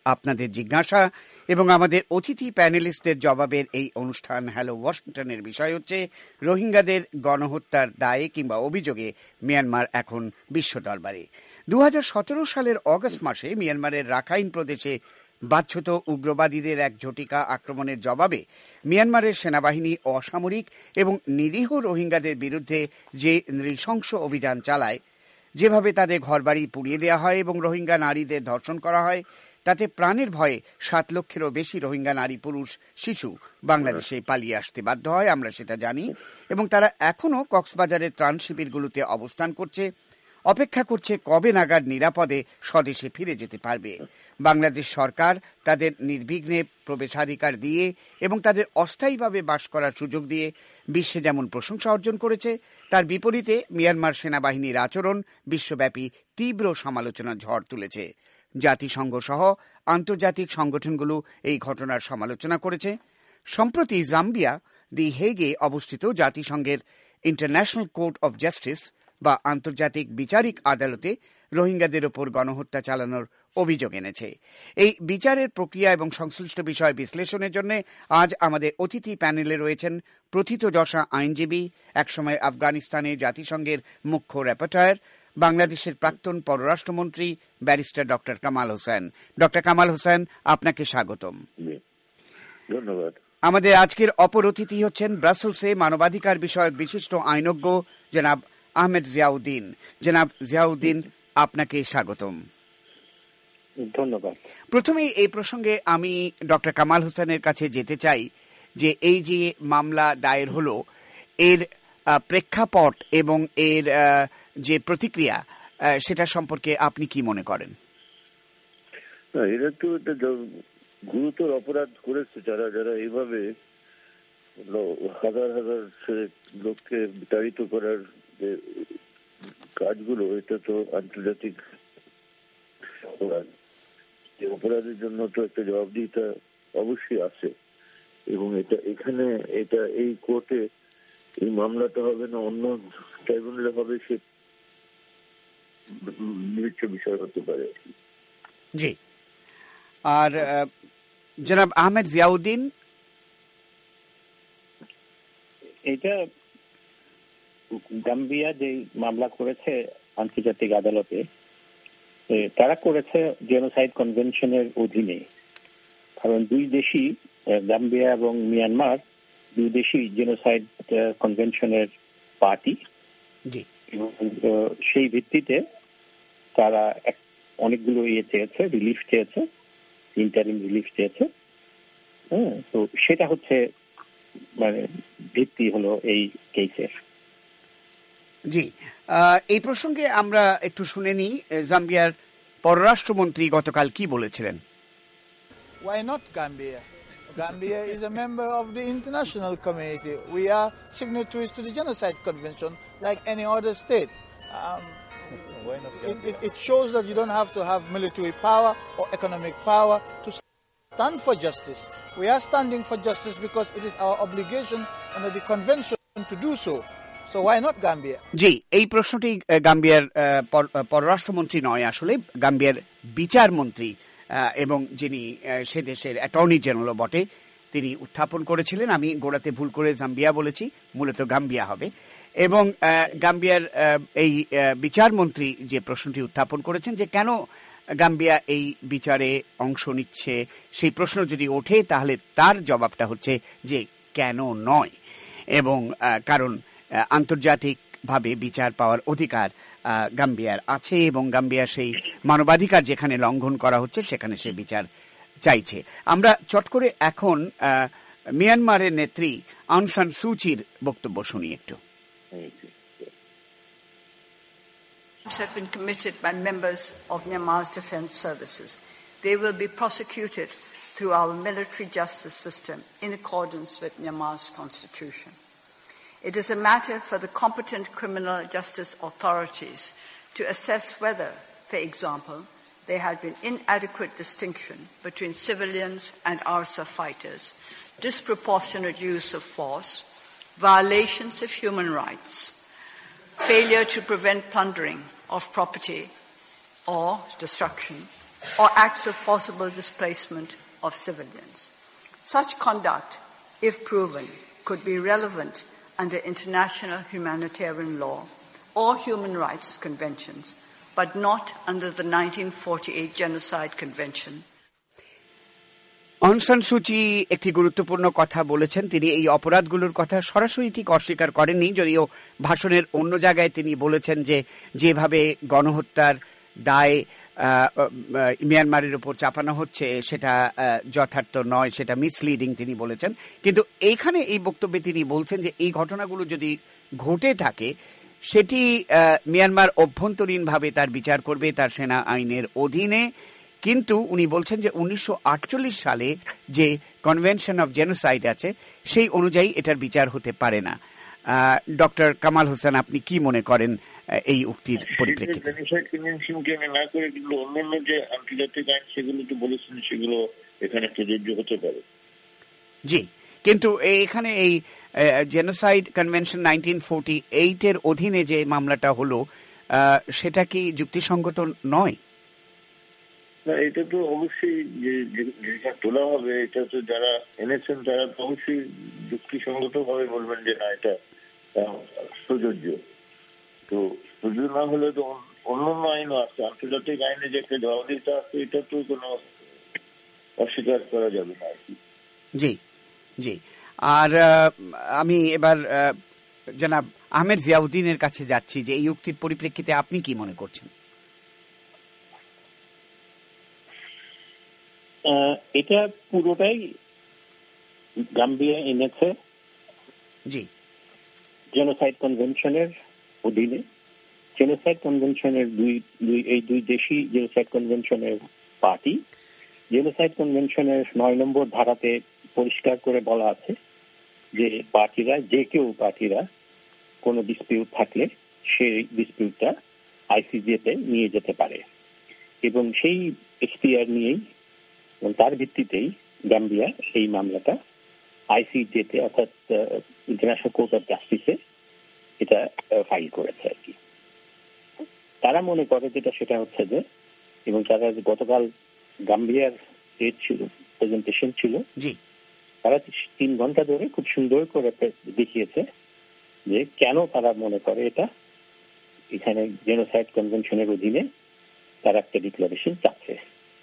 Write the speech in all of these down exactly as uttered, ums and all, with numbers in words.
আপনাদের জিজ্ঞাসা এবং আমাদের অতিথি প্যানেলিস্টদের জবাবের এই অনুষ্ঠান হ্যালো ওয়াশিংটনের বিষয় হচ্ছে রোহিঙ্গাদের গণহত্যার দায়ে কিংবা অভিযোগে মিয়ানমার এখন বিশ্ব দরবারে। দু হাজার সতেরো সালের অগস্ট মাসে মিয়ানমারের রাখাইন প্রদেশে বাধ্যত উগ্রবাদীদের এক ঝটিকা আক্রমণের জবাবে মিয়ানমারের সেনাবাহিনী অসামরিক এবং নিরীহ রোহিঙ্গাদের বিরুদ্ধে যে নৃশংস অভিযান চালায়, যেভাবে তাদের ঘরবাড়ি পুড়িয়ে দেওয়া হয় এবং রোহিঙ্গা নারীদের ধর্ষণ করা হয়, তাতে প্রাণের ভয়ে সাত লক্ষেরও বেশি রোহিঙ্গা নারী, পুরুষ, শিশু বাংলাদেশে পালিয়ে আসতে বাধ্য হয়, আমরা সেটা জানি। এবং তারা এখনও কক্সবাজারের ত্রাণ শিবিরগুলোতে অবস্থান করছে, অপেক্ষা করছে কবে নাগাদ নিরাপদে স্বদেশে ফিরে যেতে পারবে। বাংলাদেশ সরকার তাদের নির্বিঘ্নে প্রবেশাধিকার দিয়ে এবং তাদের অস্থায়ীভাবে বাস করার সুযোগ দিয়ে বিশ্বে যেমন প্রশংসা অর্জন করেছে, তার বিপরীতে মিয়ানমার সেনাবাহিনীর আচরণ বিশ্বব্যাপী তীব্র সমালোচনার ঝড় তুলেছে। জাতিসংঘ সহ আন্তর্জাতিক সংগঠনগুলো এই ঘটনার সমালোচনা করেছে। সম্প্রতি জাম্বিয়া দি হেগে অবস্থিত জাতিসংঘের ইন্টারন্যাশনাল কোর্ট অব জাস্টিস বা আন্তর্জাতিক বিচারিক আদালতে রোহিঙ্গাদের ওপর গণহত্যা চালানোর অভিযোগ এনেছে। এই বিচারের প্রক্রিয়া এবং সংশ্লিষ্ট বিষয় বিশ্লেষণের জন্য আজ আমাদের অতিথি প্যানেলে রয়েছেন প্রথিতযশা আইনজীবী, একসময় আফগানিস্তানে জাতিসংঘের মুখ্য র্যাপোর্টর, বাংলাদেশের প্রাক্তন পররাষ্ট্রমন্ত্রী barrister doctor Kamal Hossain. Doctor Kamal Hossain, আপনাকে স্বাগতম। ধন্যবাদ। আমাদের আজকের অপর অতিথি হচ্ছেন ব্রাসেলসে মানবাধিকার বিষয়ক বিশিষ্ট আইনজ্ঞ জনাব আহমেদ জিয়াউদ্দিন। জনাব জিয়াউদ্দিন, আপনাকে স্বাগতম। ধন্যবাদ। প্রথমেই এই প্রসঙ্গে আমি ডক্টর কামাল হোসেনের কাছে যেতে চাই যে এই যে মামলা দায়ের হলো, এর প্রেক্ষাপট এবং এর যে প্রতিক্রিয়া সেটা সম্পর্কে আপনি কি মনে করেন? এটা তো একটা গুরুতর অপরাধ করেছে যারা যারা এইভাবে হাজার হাজার লোককে বিতাড়িত করার যে কাজগুলো, এটা তো আন্তর্জাতিক অপরাধ। এই অপরাধের জন্য তো একটা জবাবদিহিতা অবশ্যই আছে এবং এটা এখানে এটা এই কোর্টে এই মামলাটা হবে না অন্য ট্রাইব্যুনালে হবে, সে নির্দিষ্ট বিষয় হতে পারে। জি। আর জনাব আহমেদ জিয়াউদ্দিন, এটা গাম্বিয়া যে মামলা করেছে আন্তর্জাতিক আদালতে, তারা করেছে জেনোসাইড কনভেনশনের অধীনে। কারণ দুই দেশই, গাম্বিয়া এবং মিয়ানমার, দুই দেশই জেনোসাইড কনভেনশনের পার্টি। এবং সেই ভিত্তিতে তারা অনেকগুলো ইয়ে চেয়েছে, রিলিফ চেয়েছে, ইন্টারিম রিলিফ চেয়েছে। হ্যাঁ, তো সেটা হচ্ছে মানে ভিত্তি হলো এই কেসের। জি, এই প্রসঙ্গে আমরা একটু শুনে নিই জাম্বিয়ার পররাষ্ট্রমন্ত্রী গতকাল কি বলেছিলেন। Why not Gambia? Gambia is a member of the international community. We are signatories to the Genocide Convention like any other state. Um, it, it, it shows that you don't have to have military power or economic power to stand for justice. We are standing for justice because it is our obligation under the convention to do so. So why not Gambia? জি, এই প্রশ্নটি গাম্বিয়ার পররাষ্ট্রমন্ত্রী নয়, আসলে গাম্বিয়ার বিচার মন্ত্রী এবং যিনি সে দেশের অ্যাটর্নি জেনারেল বটে, তিনি উত্থাপন করেছিলেন। আমি গোড়াতে ভুল করে জাম্বিয়া বলেছি, মূলত গাম্বিয়া হবে। এবং গাম্বিয়ার এই বিচারমন্ত্রী যে প্রশ্নটি উত্থাপন করেছেন যে কেন গাম্বিয়া এই বিচারে অংশ নিচ্ছে, সেই প্রশ্ন যদি ওঠে তাহলে তার জবাবটা হচ্ছে যে কেন নয়, এবং কারণ আন্তর্জাতিকভাবে বিচার পাওয়ার অধিকার গাম্বিয়ার আছে এবং গাম্বিয়া সেই মানবাধিকার যেখানে লঙ্ঘন করা হচ্ছে সেখানে সে বিচার চাইছে। আমরা চট করে এখন মিয়ানমারের নেত্রী আং সান সুচির বক্তব্য শুনি একটু। have been committed by members of Myanmar's defense services. They will be prosecuted through our military justice system in accordance with Myanmar's constitution. It is a matter for the competent criminal justice authorities to assess whether, for example, there had been inadequate distinction between civilians and R S F fighters, disproportionate use of force, violations of human rights, failure to prevent plundering of property or destruction, or acts of forcible displacement of civilians. Such conduct, if proven, could be relevant under international humanitarian law or human rights conventions, but not under the nineteen forty-eight Genocide Convention. অং সান সু চি একটি গুরুত্বপূর্ণ কথা বলেছেন। তিনি এই অপরাধগুলোর কথা সরাসরি ঠিক অস্বীকার করেননি, যদিও ভাষণের অন্য জায়গায় তিনি বলেছেন যে যেভাবে গণহত্যার দায় মিয়ানমারের উপর চাপানো হচ্ছে সেটা যথার্থ নয়, সেটা মিসলিডিং তিনি বলেছেন। কিন্তু এইখানে এই বক্তব্যে তিনি বলছেন যে এই ঘটনাগুলো যদি ঘটে থাকে সেটি মিয়ানমার অভ্যন্তরীণভাবে তার বিচার করবে তার সেনা আইনের অধীনে। কিন্তু উনি বলছেন যে উনিশশো আটচল্লিশ সালে যে কনভেনশন অফ জেনোসাইড আছে সেই অনুযায়ী এটার বিচার হতে পারে না। ডক্টর কামাল হোসেন, আপনি কি মনে করেন এই উক্তির পরিপ্রেক্ষিতে? জেনোসাইড কনভেনশনকে না করে কিন্তু অন্যান্য যে আন্তর্জাতিক আইন সেগুলো তো বলেছেন সেগুলো এখানে প্রযোজ্য হতে পারে। জি, কিন্তু এখানে এই genocide convention nineteen forty eight এর অধীনে যে মামলাটা হলো সেটা কি যুক্তিসঙ্গত নয়? না, এটা তো অবশ্যই যেটা তোলা হবে এটা তো যারা এনেছেন তারা তো অবশ্যই যুক্তিসঙ্গত ভাবে বলবেন যে না এটা প্রযোজ্য। তো প্রযোজ্য না হলে তো অন্যান্য আইনও আছে, আন্তর্জাতিক আইনে যে একটা জবাবদিহিতা আছে এটা তো কোনো অস্বীকার করা যাবে না আর কি। জি জি। আর আমি এবার জনাব আহমেদ জিয়াউদ্দিনের কাছে যাচ্ছি যে এই উক্তির পরিপ্রেক্ষিতে আপনি কি মনে করছেন? এটা পুরোটাই গাম্বিয়া এনেছে জি জেনোসাইড কনভেনশনের অধীনে। জেনোসাইড কনভেনশনের দুই দুই এই দুই দেশই জেনোসাইড কনভেনশনের পার্টি। জেনোসাইড কনভেনশনের নয় নম্বর ধারাতে পরিষ্কার করে বলা আছে যে পার্টিরা যে কেউ পার্টিরা কোনো ডিসপিউট থাকলে সেই ডিসপিউটটা আইসিজেতে নিয়ে যেতে পারে এবং সেই এখতিয়ার নিয়েই তার ভিত্তিতেই গাম্বিয়া এই মামলাটা আইসিজেতে অর্থাৎ ইন্টারন্যাশনাল কোর্ট অফ জাস্টিসে এটা ফাইল করেছে আর কি। তারা মনে করে যেটা সেটা হচ্ছে যে, এবং তারা গতকাল গাম্বিয়ার ডেট ছিল, প্রেজেন্টেশন ছিল, তারা তিন ঘন্টা ধরে খুব সুন্দর করে দেখিয়েছে যে কেন তারা মনে করে এটা এখানে জেনোসাইড কনভেনশনের অধীনে তারা একটা ডিক্লারেশন চাচ্ছে।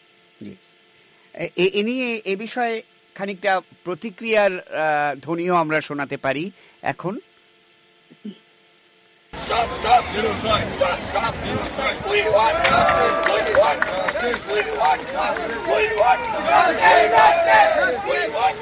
এ নিয়ে এ বিষয়ে খানিকটা প্রতিক্রিয়ার ধ্বনিও আমরা শোনাতে পারি এখন। Stop, stop, genocide. Stop, stop, genocide. We want justice. We want justice. We want justice. We want justice. We want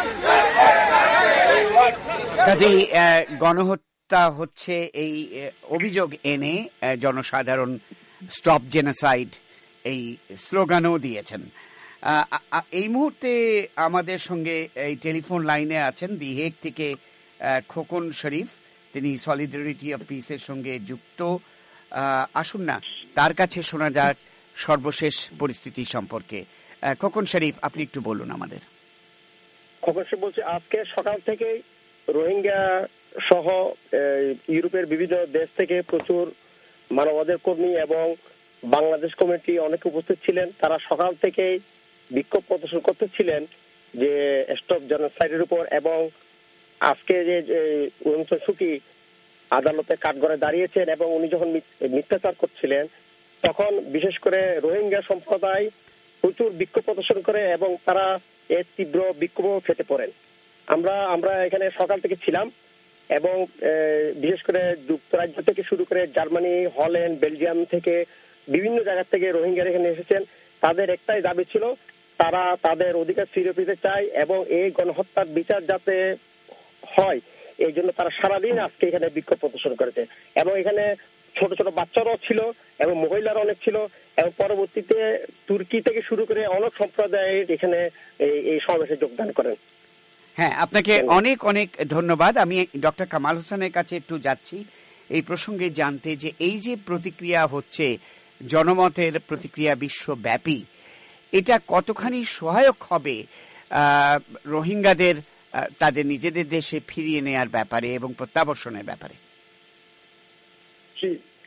justice. কাজেই গণহত্যা হচ্ছে এই অভিযোগ এনে জনসাধারণ স্টপ জেনোসাইড এই স্লোগানও দিয়েছেন। এই মুহূর্তে আমাদের সঙ্গে এই টেলিফোন লাইনে আছেন দি হেগ থেকে খোকন শরীফ, তিনি সলিডারিটি অফ পিসের সঙ্গে যুক্ত। আসুন না তার কাছে শোনা যাক সর্বশেষ পরিস্থিতি সম্পর্কে। খোকন শরীফ, আপনি একটু বলুন আমাদের। খোকন শরীফ বলছি, আজকে সকাল থেকে রোহিঙ্গা সহ ইউরোপের বিভিন্ন দেশ থেকে প্রচুর মানবাধিকার কর্মী এবং বাংলাদেশ কমিটি অনেকে উপস্থিত ছিলেন। তারা সকাল থেকেই বিক্ষোভ প্রদর্শন করতেছিলেন যে স্টপ জেনোসাইডের উপর, এবং আজকে যে অং সান সু চি আদালতে কাঠগড়ে দাঁড়িয়েছেন এবং উনি যখন মিথ্যাচার করছিলেন তখন বিশেষ করে রোহিঙ্গা সম্প্রদায় প্রচুর বিক্ষোভ প্রদর্শন করে এবং তারা এর তীব্র বিক্ষোভ ফেটে পড়েন। আমরা আমরা এখানে সকাল থেকে ছিলাম এবং বিশেষ করে যুক্তরাজ্য থেকে শুরু করে জার্মানি, হল্যান্ড, বেলজিয়াম থেকে বিভিন্ন জায়গা থেকে রোহিঙ্গারা এখানে এসেছেন। তাদের একটাই দাবি ছিল, তারা তাদের অধিকার ফিরে পেতে চায় এবং এই গণহত্যার বিচার যাতে হয় এই জন্য তারা সারাদিন আজকে এখানে বিক্ষোভ প্রদর্শন করেছে। এবং এখানে ছোট ছোট বাচ্চারাও ছিল এবং মহিলারা অনেক ছিল এবং পরবর্তীতে তুর্কি থেকে শুরু করে অনেক সম্প্রদায়ের এখানে এই সমাবেশে যোগদান করেন। হ্যাঁ, আপনাকে অনেক অনেক ধন্যবাদ। আমি ডক্টর কামাল হোসেনের কাছে একটু যাচ্ছি এই প্রসঙ্গে জানতে যে এই যে প্রতিক্রিয়া হচ্ছে, জনমতের প্রতিক্রিয়া বিশ্বব্যাপী, এটা কতখানি সহায়ক হবে রোহিঙ্গাদের তাদের নিজেদের দেশে ফিরিয়ে নেওয়ার ব্যাপারে এবং প্রত্যাবর্ষণের ব্যাপারে?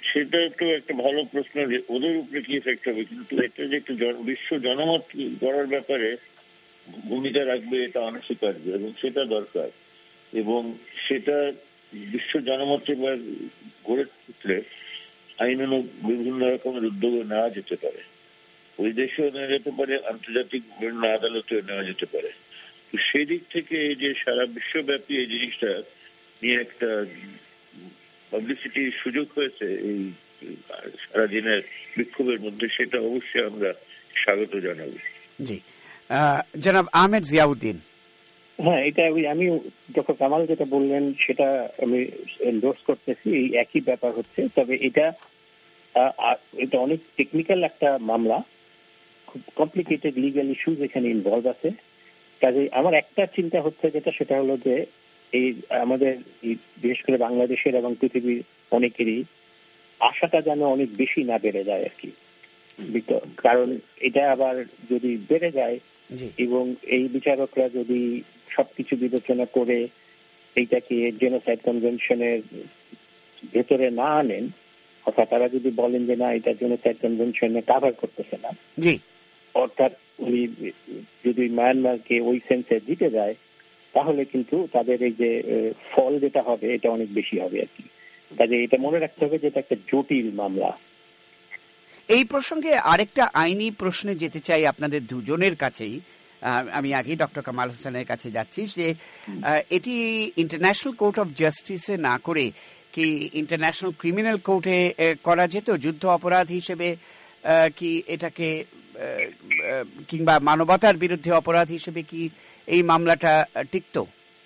সেটা তো একটা ভালো প্রশ্ন যে ওদের উপরে কি এফেক্ট হবে, কিন্তু এটা যে একটা বিশ্ব জনমত গড়ার ব্যাপারে ভূমিকা রাখবে এটা অনস্বীকার্য এবং সেটা দরকার। এবং সেটা বিশ্ব জনমত এবার গড়ে তুললে আইনানুগ বিভিন্ন রকমের উদ্যোগ নেওয়া যেতে পারে, ওই দেশেও নেওয়া যেতে পারে, আন্তর্জাতিক বিভিন্ন আদালতেও নেওয়া যেতে পারে। তো সেই দিক থেকে এই যে সারা বিশ্বব্যাপী এই জিনিসটা নিয়ে একটা পাবলিসিটির সুযোগ হয়েছে এই সারাদিনের বিক্ষোভের মধ্যে, সেটা অবশ্যই আমরা স্বাগত জানাবো। জি, জনাব আহমেদ জিয়াউদ্দিন। হ্যাঁ, এটা আমি ডক্টর কামাল যেটা বললেন সেটা আমি এন্ডোর্স করতেছি। এই একই ব্যাপার হচ্ছে, তবে এটা এটা অনেক টেকনিক্যাল একটা মামলা, খুব কমপ্লিকেটেড লিগ্যাল ইস্যুজ এখানে ইনভলভ আছে। কাজে আমার একটা চিন্তা হচ্ছে যেটা, সেটা হলো যে এই আমাদের বিশেষ করে বাংলাদেশের এবং পৃথিবীর অনেকেরই আশাটা যেন অনেক বেশি না বেড়ে যায় আর কি। কারণ এটা আবার যদি বেড়ে যায় এবং এই বিচারকরা যদি সবকিছু বিবেচনা করে এইটাকে জেনোসাইড কনভেনশনের ভেতরে না আনেন, অর্থাৎ তারা যদি বলেন যে না এটা জেনোসাইড কনভেনশনে কভার করতেছে না, অর্থাৎ উনি যদি মায়ানমারকে ওই সেন্সে দিতে যায়, তাহলে কিন্তু তাদের এই যে ফল যেটা হবে এটা অনেক বেশি হবে আর কি। কাজে এটা মনে রাখতে হবে যে এটা একটা জটিল মামলা। এই প্রসঙ্গে আরেকটা আইনি প্রশ্নে যেতে চাই আপনাদের দুজনের কাছেই। আমি আগেই ডক্টর কামাল হোসেনের কাছে যাচ্ছি যে এটি ইন্টারন্যাশনাল কোর্ট অফ জাস্টিসে না করে কি ইন্টারন্যাশনাল ক্রিমিনাল কোর্টে করা যেত যুদ্ধ অপরাধ হিসেবে, কি এটাকে কিংবা মানবতার বিরুদ্ধে অপরাধ হিসেবে কি এই মামলাটা টিকতো?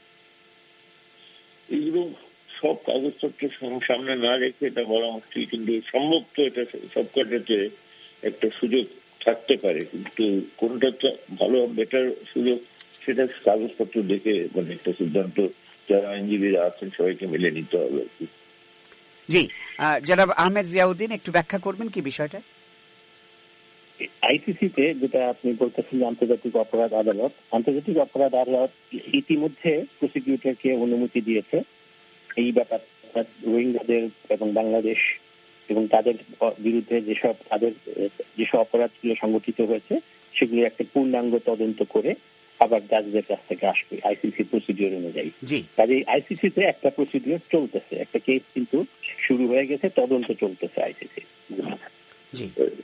এগুলো সব কাগজপত্র সামনে না রেখে এটা বলা মুশকিল, কিন্তু সম্ভব তো এটা সব কাটাতে একটা সুযোগ থাকতে পারে, কিন্তু কোনটা ভালো বেটার সুযোগ সেটা কাগজপত্র দেখে মানে একটা সিদ্ধান্ত যারা আইনজীবীরা আছেন সবাইকে মিলে নিতে হবে। জি, জনাব আহমেদ জিয়াউদ্দিন একটু ব্যাখ্যা করবেন কি বিষয়টা? আইসিসিতে যেটা আপনি বলতেছেন আন্তর্জাতিক অপরাধ আদালত, আন্তর্জাতিক অপরাধ আদালত ইতিমধ্যে প্রসিকিউটরকে অনুমতি দিয়েছে এই ব্যাপার রোহিঙ্গাদের এবং বাংলাদেশ এবং তাদের বিরুদ্ধে যেসব তাদের যেসব অপরাধগুলো সংগঠিত হয়েছে সেগুলো একটা পূর্ণাঙ্গ তদন্ত করে আবার জাজদের কাছ থেকে আসবে আইসিসি প্রসিডিওর অনুযায়ী। কাজে আইসিসিতে একটা প্রসিডিওর চলতেছে, একটা কেস কিন্তু শুরু হয়ে গেছে, তদন্ত চলতেছে আইসিসি। জি,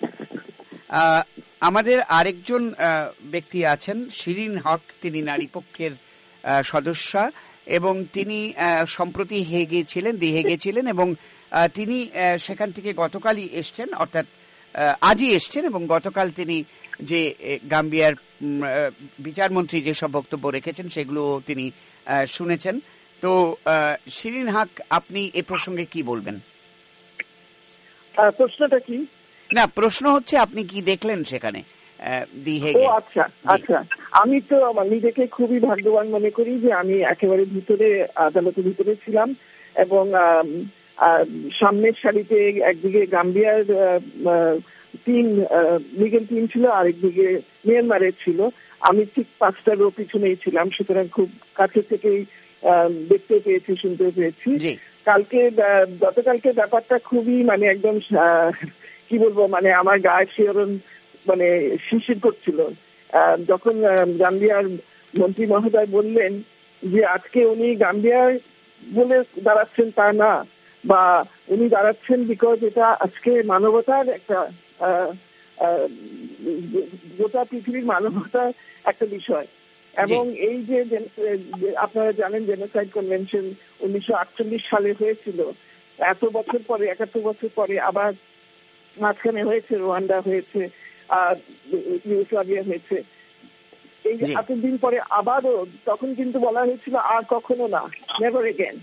আমাদের আরেকজন ব্যক্তি আছেন শিরিন হক, তিনি নারী পক্ষের সদস্যা এবং তিনি সম্প্রতি হেগে ছিলেন, দি হেগে ছিলেন এবং তিনি সেখান থেকে গতকালই এসছেন, অর্থাৎ আজই এসছেন এবং গতকাল তিনি যে গাম্বিয়ার বিচারমন্ত্রী যেসব বক্তব্য রেখেছেন সেগুলো তিনি শুনেছেন। তো শিরিন হক, আপনি এ প্রসঙ্গে কি বলবেন? প্রশ্নটা কি? না, প্রশ্ন হচ্ছে আপনি কি দেখলেন সেখানে দি হেগে? ও আচ্ছা আচ্ছা, আমি তো নিজেকে খুবই ভাগ্যবান মনে করি যে আমি একেবারে ভিতরে আদালতের ভিতরে ছিলাম এবং সামনের সারিতে একদিকে গাম্বিয়ার টিম, লিগেল টিম ছিল, আরেকদিকে মিয়ানমারের ছিল। আমি ঠিক পাঁচটা রো পিছনেই ছিলাম, সুতরাং খুব কাছে থেকেই দেখতে পেয়েছি, শুনতে পেয়েছি। কালকে গতকালকে ব্যাপারটা খুবই মানে একদম কি বলবো, মানে আমার গায়ে শিহরণ মানে শিরশির করছিল যখন গাম্বিয়ার মন্ত্রী মহোদয় বললেন যে আজকে উনি গাম্বিয়ার বলে দাঁড়াচ্ছেন তা না, বা উনি দাঁড়াচ্ছেন বিকজ এটা আজকে মানবতার একটা গোটা পৃথিবীর মানবতার একটা বিষয়। এবং এই যে আপনারা জানেন জেনোসাইড কনভেনশন উনিশশো আটচল্লিশ সালে হয়েছিল, এত বছর পরে, একাত্তর বছর পরে আবার মাঝখানে হয়েছে, রোয়ান্ডা হয়েছে, আর ইউগোস্লাভিয়া হয়েছে, এই যে এতদিন পরে আবারও, তখন কিন্তু বলা হয়েছিল আর কখনো না, নেভার এগেন,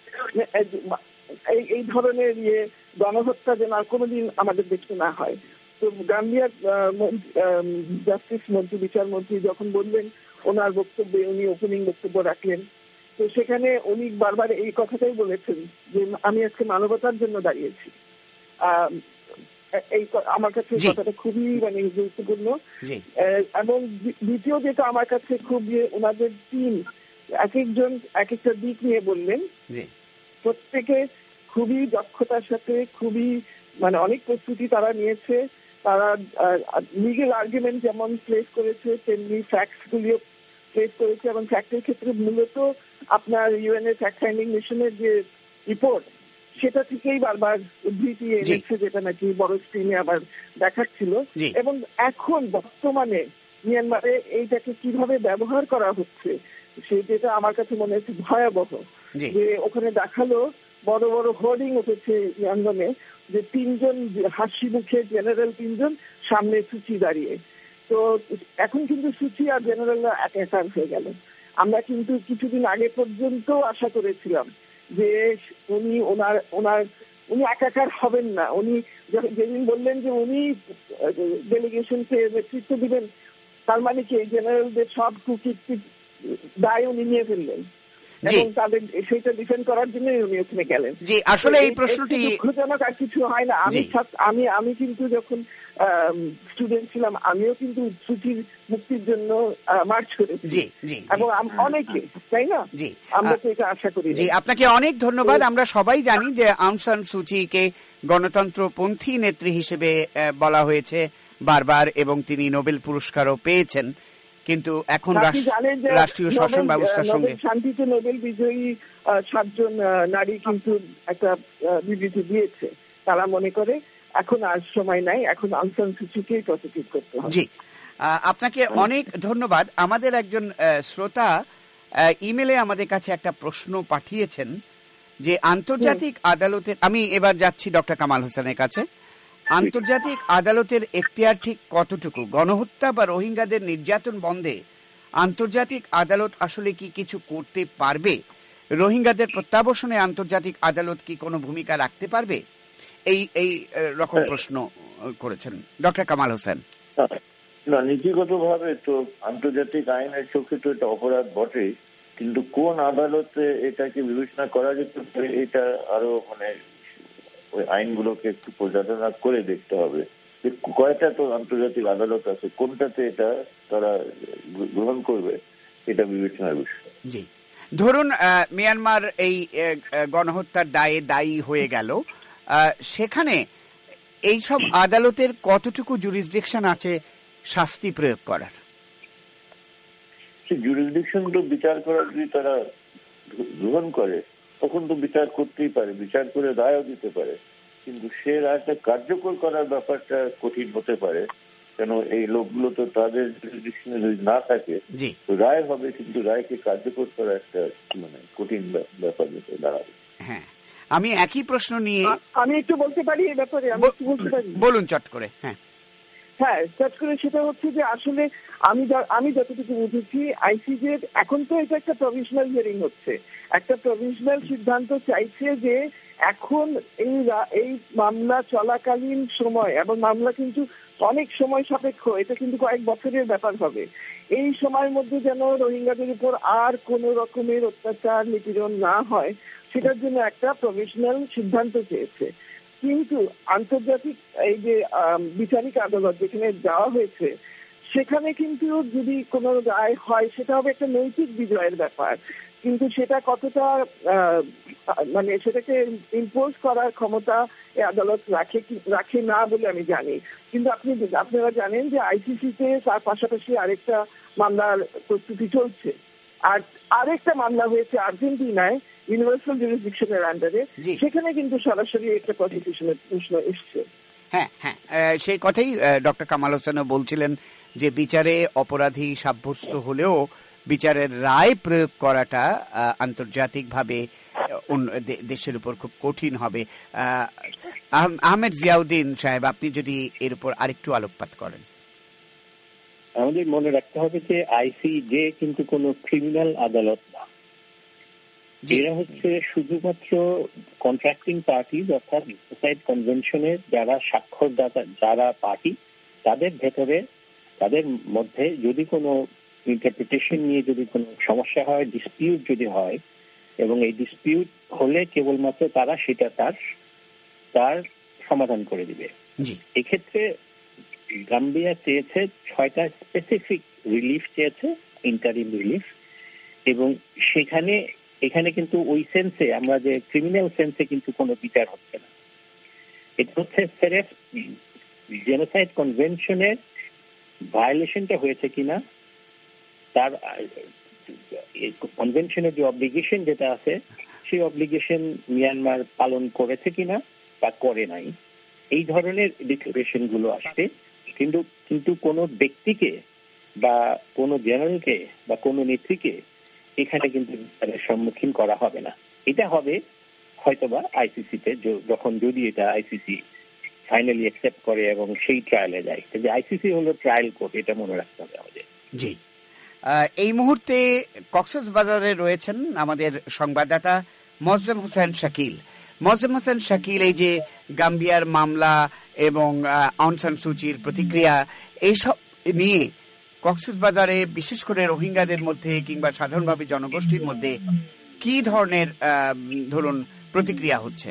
এই ধরনের ইয়ে গণহত্যা যেন আর কোনোদিন আমাদের দেখতে না হয়। তো গাম্বিয়ার জাস্টিস মন্ত্রী, বিচারমন্ত্রী যখন বললেন ওনার বক্তব্যে, উনি ওপেনিং বক্তব্য রাখলেন, তো সেখানে উনি বারবার এই কথাটাই বলেছেন যে আমি আজকে মানবতার জন্য দাঁড়িয়েছি। এই আমার কাছে কথাটা খুবই মানে গুরুত্বপূর্ণ। এবং দ্বিতীয় যেটা আমার কাছে খুব, ওনাদের টিম এক একজন এক একটা দিক নিয়ে বললেন, প্রত্যেকে খুবই দক্ষতার সাথে, খুবই মানে অনেক প্রস্তুতি তারা নিয়েছে। তারা লিগেল আর্গুমেন্ট যেমন প্লেস করেছে, তেমনি ফ্যাক্টস গুলিও প্লেস করেছে, এবং ফ্যাক্টের ক্ষেত্রে মূলত আপনার ইউএন এর ফ্যাক্ট ফাইন্ডিং মিশনের যে রিপোর্ট সেটা থেকেই বারবার উদ্ধৃতি এনেছে, যেটা নাকি বড় স্ক্রিনে আবার দেখাচ্ছিল। এবং এখন বর্তমানে মিয়ানমারে এইটাকে কিভাবে ব্যবহার করা হচ্ছে সেটা আমার কাছে মনে হচ্ছে ভয়াবহ। যে ওখানে দেখালো বড় বড় হোর্ডিং উঠেছে ইয়াঙ্গনে, যে তিনজন হাসি মুখে জেনারেল, তিনজন সামনে সুচি দাঁড়িয়ে। তো এখন কিন্তু সুচি আর জেনারেলরা এক একার হয়ে গেল। আমরা কিন্তু কিছুদিন আগে পর্যন্ত আশা করেছিলাম যে উনি ওনার ওনার উনি একাকার হবেন না। উনি যেদিন বললেন যে উনি ডেলিগেশনকে নেতৃত্ব দিবেন, তার মানে কি জেনারেলদের সব কুকীর্তির দায় উনি নিয়ে ফেললেন এবং তাদের সেইটা ডিফেন্ড করার জন্য উনি ওখানে গেলেন। জি, আসলে এই প্রশ্নটি দুঃখজনক আর কিছু হয় না। আমি আমি আমি কিন্তু যখন স্টুডেন্ট ছিলাম, আমিও কিন্তু সুচির মুক্তির জন্য মার্চ করেছি এবং অনেকে, তাই না? জি, আমরা তো এটা আশা করি। জি, আপনাকে অনেক ধন্যবাদ। আমরা সবাই জানি যে আউং সান সুচিকে গণতন্ত্রপন্থী নেত্রী হিসেবে বলা হয়েছে বারবার, এবং তিনি নোবেল পুরস্কারও পেয়েছেন। কিন্তু এখন রাষ্ট্রীয় শাসন ব্যবস্থার সঙ্গে শান্তিতে নোবেল বিজয়ী সাতজন নারী কিন্তু একটা বিবৃতি দিয়েছে। তারা মনে করে এখন আর সময় নাই, এখন আউং সান সুচিকেই প্রসিকিউট করতে হবে। জি, আপনাকে অনেক ধন্যবাদ। আমাদের একজন শ্রোতা ইমেলে আমাদের কাছে একটা প্রশ্ন পাঠিয়েছেন যে আন্তর্জাতিক আদালতের, আমি এবার যাচ্ছি ডক্টর কামাল হোসেনের কাছে, আন্তর্জাতিক আদালতের এখতিয়ার ঠিক কতটুকু? গণহত্যা বা রোহিঙ্গাদের নির্যাতন বন্ধে আন্তর্জাতিক আদালত আসলে কি কিছু করতে পারবে? রোহিঙ্গাদের প্রত্যাবর্তনে আন্তর্জাতিক আদালত কি কোনো ভূমিকা রাখতে পারবে? এই এই রকম প্রশ্ন করেছেন ডক্টর কামাল হোসেন। না, নীতিগত ভাবে তো আন্তর্জাতিক আইনের চোখে তো এটা অপরাধ বটে, কিন্তু কোন আদালতে এটাকে বিবেচনা করা যেতে পারে এটা আরো মানে ওই আইনগুলোকে একটু পর্যালোচনা করে দেখতে হবে। কয়টা তো আন্তর্জাতিক আদালত আছে, কোনটাতে এটা তারা গ্রহণ করবে এটা বিবেচনার বিষয়। জি, ধরুন মিয়ানমার এই গণহত্যার দায়ে দায়ী হয়ে গেল, সেখানে এইসব আদালতের কতটুকু জুরিসডিকশন আছে শাস্তি প্রয়োগ করার? জুরিসডিকশন তো বিচার করার যদি তারা গ্রহণ করে তখন তো বিচার করতেই পারে, বিচার করে রায়ও দিতে পারে, কিন্তু সে রায়টা কার্যকর করার ব্যাপারটা কঠিন হতে পারে। কেন এই লোকগুলো তো তাদের জুরিসডিকশনে যদি না থাকে রায় হবে, কিন্তু রায়কে কার্যকর করা একটা মানে কঠিন ব্যাপার দাঁড়াবে। হ্যাঁ, আমি একই প্রশ্ন নিয়ে আমি একটু বলতে পারি এই ব্যাপারে, আমি একটু বলতে পারি? বলুন চট করে। হ্যাঁ হ্যাঁ চট করে সেটা হচ্ছে যে আসলে আমি আমি যতটুকু বুঝেছি আইসিজে এখন তো এটা একটা প্রভিশনাল হিয়ারিং হচ্ছে, একটা প্রভিশনাল সিদ্ধান্ত চাইছে যে এখন এই এই মামলা চলাকালীন সময়, এবং মামলা কিন্তু অনেক সময় সাপেক্ষ, এটা কিন্তু কয়েক বছরের ব্যাপার হবে, এই সময়ের মধ্যে যেন রোহিঙ্গাদের উপর আর কোন রকমের অত্যাচার নিপীড়ন না হয় সেটার জন্য একটা প্রভিশনাল সিদ্ধান্ত চেয়েছে। কিন্তু আন্তর্জাতিক এই যে বিচারিক আদালত যেখানে যাওয়া হয়েছে সেখানে কিন্তু যদি কোনো রায় হয় সেটা হবে একটা নৈতিক বিজয়ের ব্যাপার, কিন্তু সেটা কতটা মানে সেটাকে ইম্পোজ করার ক্ষমতা এই আদালত রাখে কি রাখে না বলে আমি জানি। কিন্তু আপনি আপনারা জানেন যে আইসিসিতে তার পাশাপাশি আরেকটা মামলার প্রস্তুতি চলছে, আর আরেকটা মামলা হয়েছে আর্জেন্টিনায় ইউনিভার্সাল জুরিসডিকশনের আন্ডারে, সেখানে কিন্তু সরাসরি একটা প্রসিকিউশনের প্রশ্ন এসছে। হ্যাঁ হ্যাঁ সেই কথাই ডক্টর কামাল হোসেনও বলছিলেন যে বিচারে অপরাধী সাব্যস্ত হলেও বিচারের রায় প্রয়োগ করাটা আন্তর্জাতিকভাবে দেশের উপর খুব কঠিন হবে। আহমেদ জিয়াউদ্দিন সাহেব, আপনি যদি এর উপর আরেকটু আলোকপাত করেন। আমাদের মনে রাখতে হবে যে আইসিজে কিন্তু কোনো ক্রিমিনাল আদালত না, এরা হচ্ছে শুধুমাত্র কন্ট্রাক্টিং পার্টি, অর্থাৎ জেনোসাইড কনভেনশনের যারা স্বাক্ষরদাতা, যারা পার্টি, তাদের ভেতরে তাদের মধ্যে যদি কোনো ইন্টারপ্রিটেশন নিয়ে যদি কোনো সমস্যা হয়, ডিসপিউট যদি হয়, এবং এই ডিসপিউট হলে কেবলমাত্র তারা সেটা তার তার সমাধান করে দিবে। এক্ষেত্রে গাম্বিয়া চেয়েছে ছয়টা স্পেসিফিক রিলিফ চেয়েছে, ইন্টারিম রিলিফ, এবং সেখানে এখানে কিন্তু ওই সেন্সে আমরা যে ক্রিমিনাল সেন্সে কিন্তু কোনো বিচার হচ্ছে না। এটা হচ্ছে সেরেফ জেনোসাইড কনভেনশনের ভায়োলেশনটা হয়েছে কিনা, তার কনভেনশনের যে অব্লিগেশন যেটা আছে সেই অব্লিগেশন মিয়ানমার পালন করেছে কিনা বা করে নাই, এই ধরনের ডিক্লারেশন গুলো আসবে। কিন্তু কিন্তু কোনো ব্যক্তিকে বা কোনো জেনারেলকে বা কোনো নেত্রীকে এখানে কিন্তু বিচারের সম্মুখীন করা হবে না। এটা হবে হয়তোবা আইসিসিতে, যখন যদি এটা আইসিসি ফাইনালি অ্যাকসেপ্ট করে এবং সেই ট্রায়ালে যায়। যে আইসিসি হলো ট্রায়াল কোর্ট, এটা মনে রাখতে হবে আমাদের। জি, এই মুহূর্তে কক্সবাজারে রয়েছেন আমাদের সংবাদদাতা মোয়াজ্জেম হোসেন শাকিল। মোয়াজ্জেম হোসেন শাকিল, এই যে গাম্বিয়ার মামলা এবং অং সান সুচির প্রতিক্রিয়া, এইসব নিয়ে কক্সবাজারে বিশেষ করে রোহিঙ্গাদের মধ্যে কিংবা সাধারণভাবে জনগোষ্ঠীর মধ্যে কি ধরনের ধরুন প্রতিক্রিয়া হচ্ছে?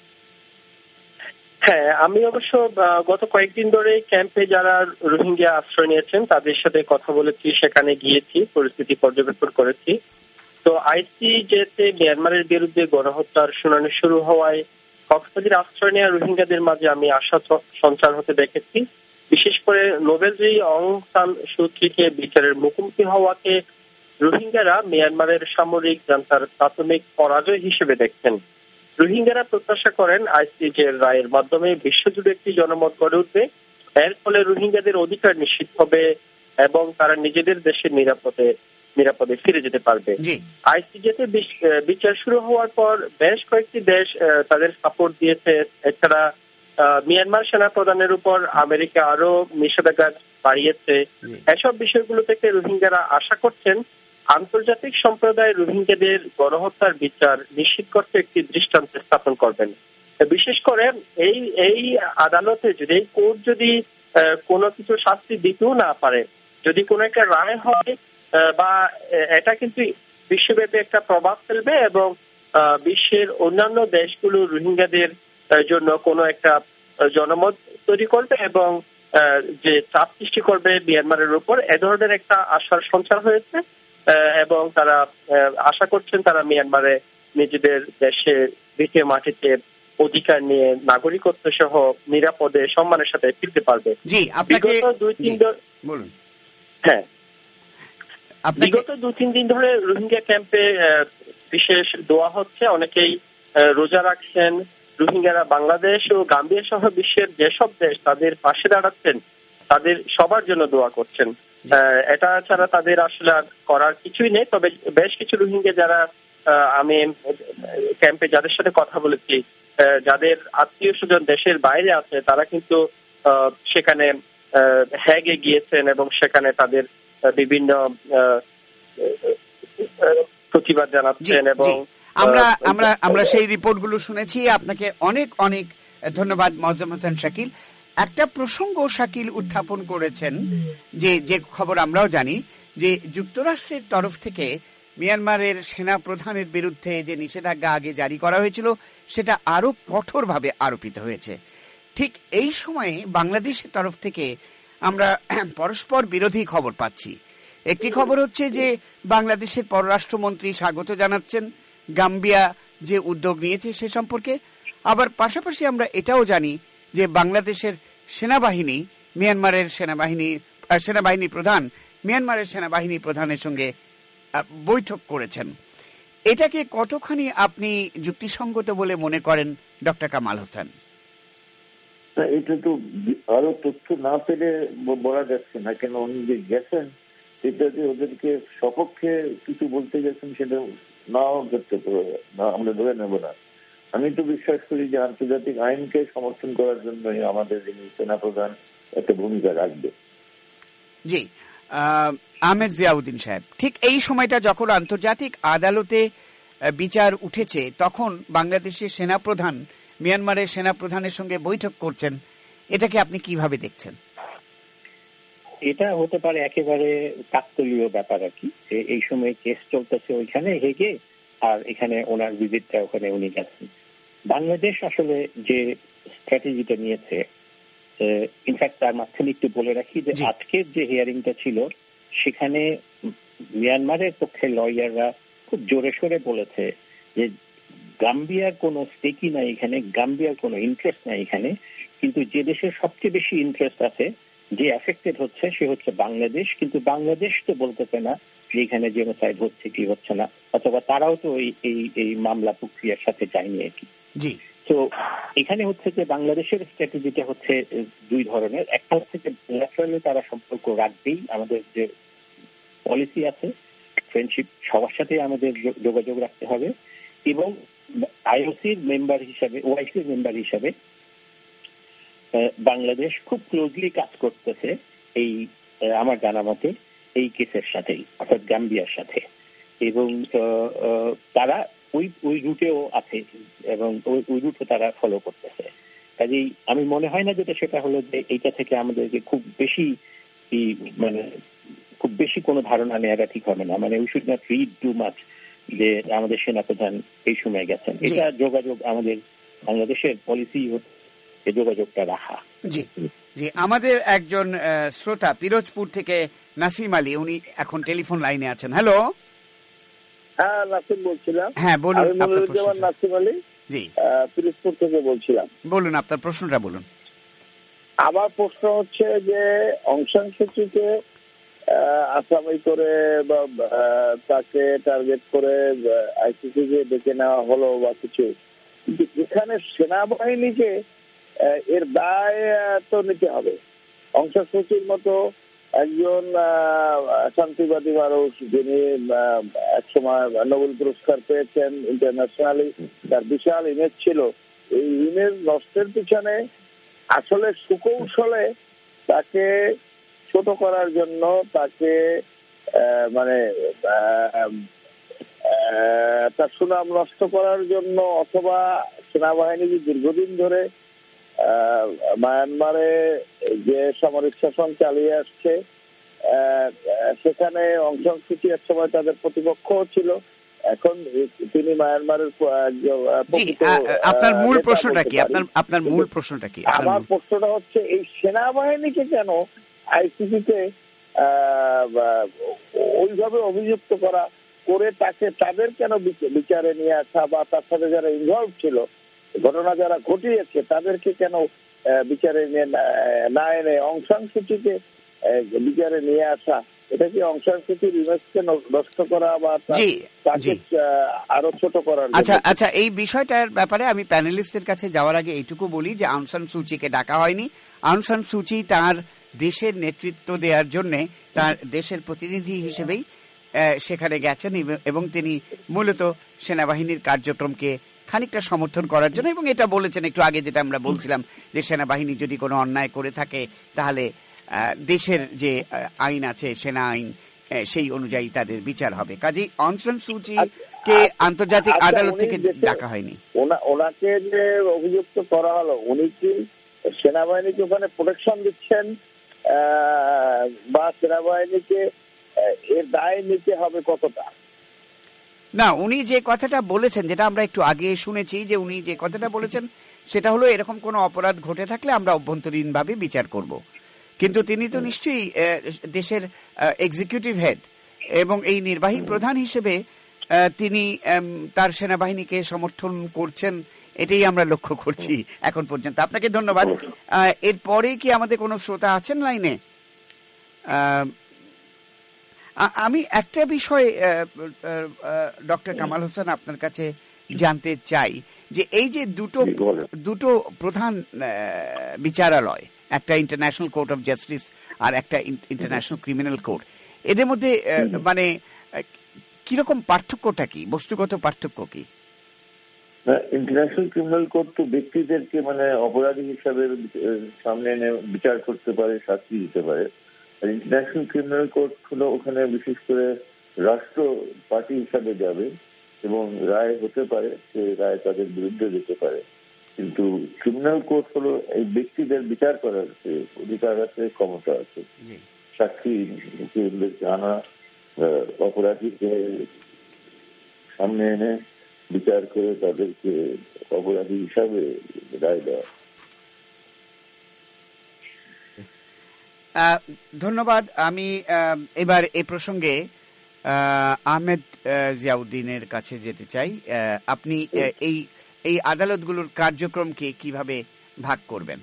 হ্যাঁ, আমি অবশ্য গত কয়েকদিন ধরে ক্যাম্পে যারা রোহিঙ্গা আশ্রয় নিয়েছেন তাদের সাথে কথা বলেছি, সেখানে গিয়েছি, পরিস্থিতি পর্যবেক্ষণ করেছি। তো আইসিজেতে মিয়ানমারের বিরুদ্ধে গণহত্যার শুনানি শুরু হওয়ায় কক্সবাজারে আশ্রয় নেওয়া রোহিঙ্গাদের মাঝে আমি আশা সঞ্চার হতে দেখেছি। বিশেষ করে নোবেলজয়ী অং সান সুচিকে বিচারের মুখোমুখি হওয়াকে রোহিঙ্গারা মিয়ানমারের সামরিক জান্তার প্রাথমিক পরাজয় হিসেবে দেখছেন। রোহিঙ্গারা প্রত্যাশা করেন আইসিজের রায়ের মাধ্যমে বিশ্বজুড়ে একটি জনমত গড়ে উঠবে। এর ফলে রোহিঙ্গাদের অধিকার নিশ্চিত হবে এবং তারা নিজেদের দেশের নিরাপদে নিরাপদে ফিরে যেতে পারবে। আইসিজেতে বিচার শুরু হওয়ার পর বেশ কয়েকটি দেশ তাদের সাপোর্ট দিয়েছে। এছাড়া মিয়ানমার সেনা প্রধানের উপর আমেরিকা আরো নিষেধাজ্ঞা বাড়িয়েছে। এসব বিষয়গুলো থেকে রোহিঙ্গারা আশা করছেন আন্তর্জাতিক সম্প্রদায় রোহিঙ্গাদের গণহত্যার বিচার নিশ্চিত করতে একটি দৃষ্টান্ত স্থাপন করবেন। বিশেষ করে এই এই আদালতে যদি এই কোর্ট যদি কোনো কিছু শাস্তি দিতেও না পারে, যদি কোনো একটা রায় হয় বা এটা কিন্তু বিশ্বব্যাপী একটা প্রভাব ফেলবে এবং বিশ্বের অন্যান্য দেশগুলো রোহিঙ্গাদের জন্য কোনো একটা জনমত তৈরি করবে এবং যে চাপ সৃষ্টি করবে মিয়ানমারের উপর, এ ধরনের একটা আশার সঞ্চার হয়েছে এবং তারা আশা করছেন তারা মিয়ানমারে নিজেদের দেশে ভিটে মাটিতে অধিকার নিয়ে নাগরিকত্ব সহ নিরাপদে সম্মানের সাথে ফিরতে পারবে। জি, আপনাকে দুই তিন বলুন। হ্যাঁ, বিগত দু তিন দিন ধরে রোহিঙ্গা ক্যাম্পে বিশেষ দোয়া হচ্ছে, অনেকেই রোজা রাখছেন। রোহিঙ্গারা বাংলাদেশ ও গাম্বিয়া সহ বিশ্বের যেসব দেশ তাদের পাশে দাঁড়াচ্ছেন তাদের সবার জন্য দোয়া করছেন। এটা ছাড়া তাদের আসলে করার কিছুই নেই। তবে বেশ কিছু রোহিঙ্গা যারা আমি ক্যাম্পে যাদের সাথে কথা বলেছি, যাদের আত্মীয় স্বজন দেশের বাইরে আছে, তারা কিন্তু সেখানে হ্যাগে গিয়েছেন এবং সেখানে তাদের বিভিন্ন প্রতিবাদ জানাচ্ছেন এবং আমরা আমরা আমরা সেই রিপোর্টগুলো শুনেছি। আপনাকে অনেক অনেক ধন্যবাদ মোয়াজ্জেম হোসেন শাকিল। একটা প্রসঙ্গ শাকিল উত্থাপন করেছেন, যে যে খবর আমরাও জানি, যে যুক্তরাষ্ট্রের তরফ থেকে মিয়ানমারের সেনা প্রধানের বিরুদ্ধে যে নিষেধাজ্ঞা আগে জারি করা হয়েছিল সেটা আরো কঠোরভাবে আরোপিত হয়েছে। ঠিক এই সময়ে বাংলাদেশের তরফ থেকে আমরা পরস্পর বিরোধী খবর পাচ্ছি। একটি খবর হচ্ছে যে বাংলাদেশের পররাষ্ট্রমন্ত্রী স্বাগত জানাচ্ছেন গাম্বিয়া যে উদ্যোগ নিয়েছে সে সম্পর্কে। আবার পাশাপাশি আমরা এটাও জানি যে বাংলাদেশের সেনাবাহিনী মিয়ানমারের সেনাবাহিনী সেনাবাহিনী প্রধান মিয়ানমারের সেনাবাহিনী প্রধানের সঙ্গে বৈঠক করেছেন। এটাকে কতখানি আপনি যুক্তিসঙ্গত বলে মনে করেন ডক্টর কামাল হোসেন? এটা তো আরো তথ্য না পেলে বলা যাচ্ছে না, কেন উনি যে গেছেন এটা যে ওদেরকে সপক্ষে কিছু বলতে গেছেন সেটা নাও ধরতে পারে না, আমরা ধরে নেব না। আমি তো বিশ্বাস করি যে আন্তর্জাতিক আইনকে সমর্থন করার জন্যই আমাদের যিনি সেনাপ্রধান একটা ভূমিকা রাখবে। জি, আহমেদ জিয়াউদ্দিন সাহেব, ঠিক এই সময়টা যখন আন্তর্জাতিক আদালতে বিচার উঠেছে তখন বাংলাদেশের সেনাপ্রধান মিয়ানমারের সেনাপ্রধানের সঙ্গে বৈঠক করছেন, এটাকে আপনি কিভাবে দেখছেন? এটা হতে পারে একেবারে কাকতালীয় ব্যাপার আর কি। এই সময় কেস চলতেছে ওইখানে হেগে, আর এখানে ওনার ভিজিটটা ওখানে উনি গেছেন। বাংলাদেশ আসলে যে স্ট্র্যাটেজিটা নিয়েছে, ইনফ্যাক্ট তার মাঝখানে একটু বলে রাখি যে আজকের যে হিয়ারিংটা ছিল সেখানে মিয়ানমারের পক্ষে লয়াররা খুব জোরে সোরে বলেছে যে গাম্বিয়ার কোনো স্টেকই নাই এখানে, গাম্বিয়ার কোনো ইন্টারেস্ট নাই এখানে, কিন্তু যে দেশের সবচেয়ে বেশি ইন্টারেস্ট আছে, যে অ্যাফেক্টেড হচ্ছে, সে হচ্ছে বাংলাদেশ। কিন্তু বাংলাদেশ তো বলতেছে না যে এখানে জেনোসাইড হচ্ছে কি হচ্ছে না, অথবা তারাও তো এই এই মামলা প্রক্রিয়ার সাথে যায়নি আর কি। জি। তো এখানে হচ্ছে যে বাংলাদেশের স্ট্র্যাটেজিটা হচ্ছে দুই ধরনের। একটা হচ্ছে যে ন্যাচারালি তারা সম্পর্ক রাখবেই, আমাদের যে পলিসি আছে ফ্রেন্ডশিপ, সবার সাথে আমাদের যোগাযোগ রাখতে হবে, এবং আইওসির মেম্বার হিসাবে, ওআইসির মেম্বার হিসাবে বাংলাদেশ খুব ক্লোজলি কাজ করতেছে এই আমার জানা মতে এই কেসের সাথেই, অর্থাৎ গাম্বিয়ার সাথে, এবং তারা ওই ওই রুটেও আছে এবং ওই রুটে তারা ফলো করতেছে। কাজেই আমি মনে হয় না যেটা সেটা হলো যে এইটা থেকে আমাদেরকে খুব বেশি মানে খুব বেশি কোনো ধারণা নেওয়াটা ঠিক হবে না। মানে we should not read too much যে আমাদের সেনাপ্রধান এই সময় গেছেন। এটা যোগাযোগ আমাদের বাংলাদেশের পলিসি যোগাযোগটা রাখা। জি জি আমাদের একজন শ্রোতা পিরোজপুর থেকে নাসিম আলী, উনি এখন টেলিফোন লাইনে আছেন। হ্যালো। হ্যাঁ, নাসিম বলছিলাম। হ্যাঁ বলুন। নাসিম আলী, জি, পিরোজপুর থেকে বলছিলাম। বলুন আপনার প্রশ্নটা বলুন। আমার প্রশ্ন হচ্ছে যে অং সান সু চিকে আসামি করে বা তাকে টার্গেট করে আইসিসি কে ডেকে নেওয়া হলো বা কিছু, কিন্তু এখানে সেনাবাহিনীকে এর দায় তো নিতে হবে। অং সান সু চির মতো একজন শান্তিবাদী মানুষ, যিনি একসময় নোবেল পুরস্কার পেয়েছেন ইন্টারন্যাশনালি, তার বিশাল ইমেজ ছিল। এই ইমেজ নষ্টের পিছনে আসলে সুকৌশলে তাকে ছোট করার জন্য, তাকে মানে তার সুনাম নষ্ট করার জন্য, অথবা সেনাবাহিনী দীর্ঘদিন ধরে মায়ানমারে যে সামরিক শাসন চালিয়ে আসছে, সেখানে অং সান সু চি এক সময় তাদের প্রতিপক্ষ ছিল। এখন তিনি মায়ানমারের আপনার মূল প্রশ্নটা কি? আপনার আপনার মূল প্রশ্নটা কি? আমার প্রশ্নটা হচ্ছে এই সেনাবাহিনীকে কেন আইসিসিতে ওইভাবে অভিযুক্ত করা করে তাকে তাদের কেন বিচারে নিয়ে আসা, বা তার সাথে যারা ইনভলভ ছিল, ঘটনা যারা ঘটিয়েছে, তাদেরকে কেন বিচারে না এনে অং সান সু চিকে বিচারে নিয়ে আসা? এটা কি অং সান সু চির ইমেজকে নষ্ট করা বা তাকে আরো ছোট করার? আচ্ছা আচ্ছা এই বিষয়টার ব্যাপারে আমি প্যানেলিস্টদের কাছে যাওয়ার আগে এইটুকু বলি যে অং সান সু চিকে ডাকা হয়নি। অং সান সু চি তার দেশের নেতৃত্ব দেওয়ার জন্য তার দেশের প্রতিনিধি হিসেবেই সেখানে গেছেন, এবং তিনি মূলত সেনাবাহিনীর কার্যক্রমকে খানিকটা সমর্থন করার জন্য, এবং এটা বলেছেন একটু আগে যেটা আমরা বলছিলাম যে সেনাবাহিনী যদি কোনো অন্যায় করে থাকে তাহলে দেশের যে আইন আছে, সেনা আইন, সেই অনুযায়ী তাদের বিচার হবে। কাজেই অং সান সু চি কে আন্তর্জাতিক আদালত থেকে ডাকা হয়নি। ওনাকে যে অভিযুক্ত করা হলো, উনি কি সেনাবাহিনীকে ওখানে প্রোটেকশন দিচ্ছেন, বা সেনাবাহিনীকে এর দায় নিতে হবে কতটা? না, উনি যে কথাটা বলেছেন, যেটা আমরা একটু আগে শুনেছি, যে উনি যে কথাটা বলেছেন সেটা হলো এরকম কোনো অপরাধ ঘটে থাকলে আমরা অভ্যন্তরীণভাবে বিচার করব। কিন্তু তিনি তো নিশ্চয়ই দেশের এক্সিকিউটিভ হেড, এবং এই নির্বাহী প্রধান হিসেবে তিনি তার সেনাবাহিনীকে সমর্থন করছেন, এটাই আমরা লক্ষ্য করছি এখন পর্যন্ত। আপনাকে ধন্যবাদ। এরপরে কি আমাদের কোনো শ্রোতা আছেন লাইনে? আমি একটা বিষয় ডক্টর কামাল হোসেন আপনার কাছে জানতে চাই, যে এই যে দুটো দুটো প্রধান বিচারালয়, একটা ইন্টারন্যাশনাল কোর্ট অফ জাস্টিস আর একটা ইন্টারন্যাশনাল ক্রিমিনাল কোর্ট, এদের মধ্যে মানে কিরকম পার্থক্যটা কি, বস্তুগত পার্থক্য কি? ইন্টারন্যাশনাল ক্রিমিনাল কোর্ট তো ব্যক্তিদেরকে মানে অপরাধী হিসাবে সামনে এনে বিচার করতে পারে, শাস্তি দিতে পারে। ইন্টারন্যাশনাল ক্রিমিনাল কোর্ট হলো ওখানে বিশেষ করে রাষ্ট্র পার্টি হিসাবে যাবে এবং রায় হতে পারে, সে রায় তাদের বিরুদ্ধে যেতে পারে। কিন্তু ক্রিমিনাল কোর্ট হলো এই ব্যক্তিদের বিচার করার অধিকার আছে, ক্ষমতা আছে। সাক্ষী আনা, অপরাধীকে সামনে এনে বিচার করে তাদেরকে অপরাধী হিসাবে রায় দেওয়া। ধন্যবাদ। আমি এবার এই প্রসঙ্গে আহমেদ জিয়াউদ্দিনের কাছে যেতে চাই। আপনি এই এই আদালতগুলোর কার্যক্রমকে কিভাবে ভাগ করবেন?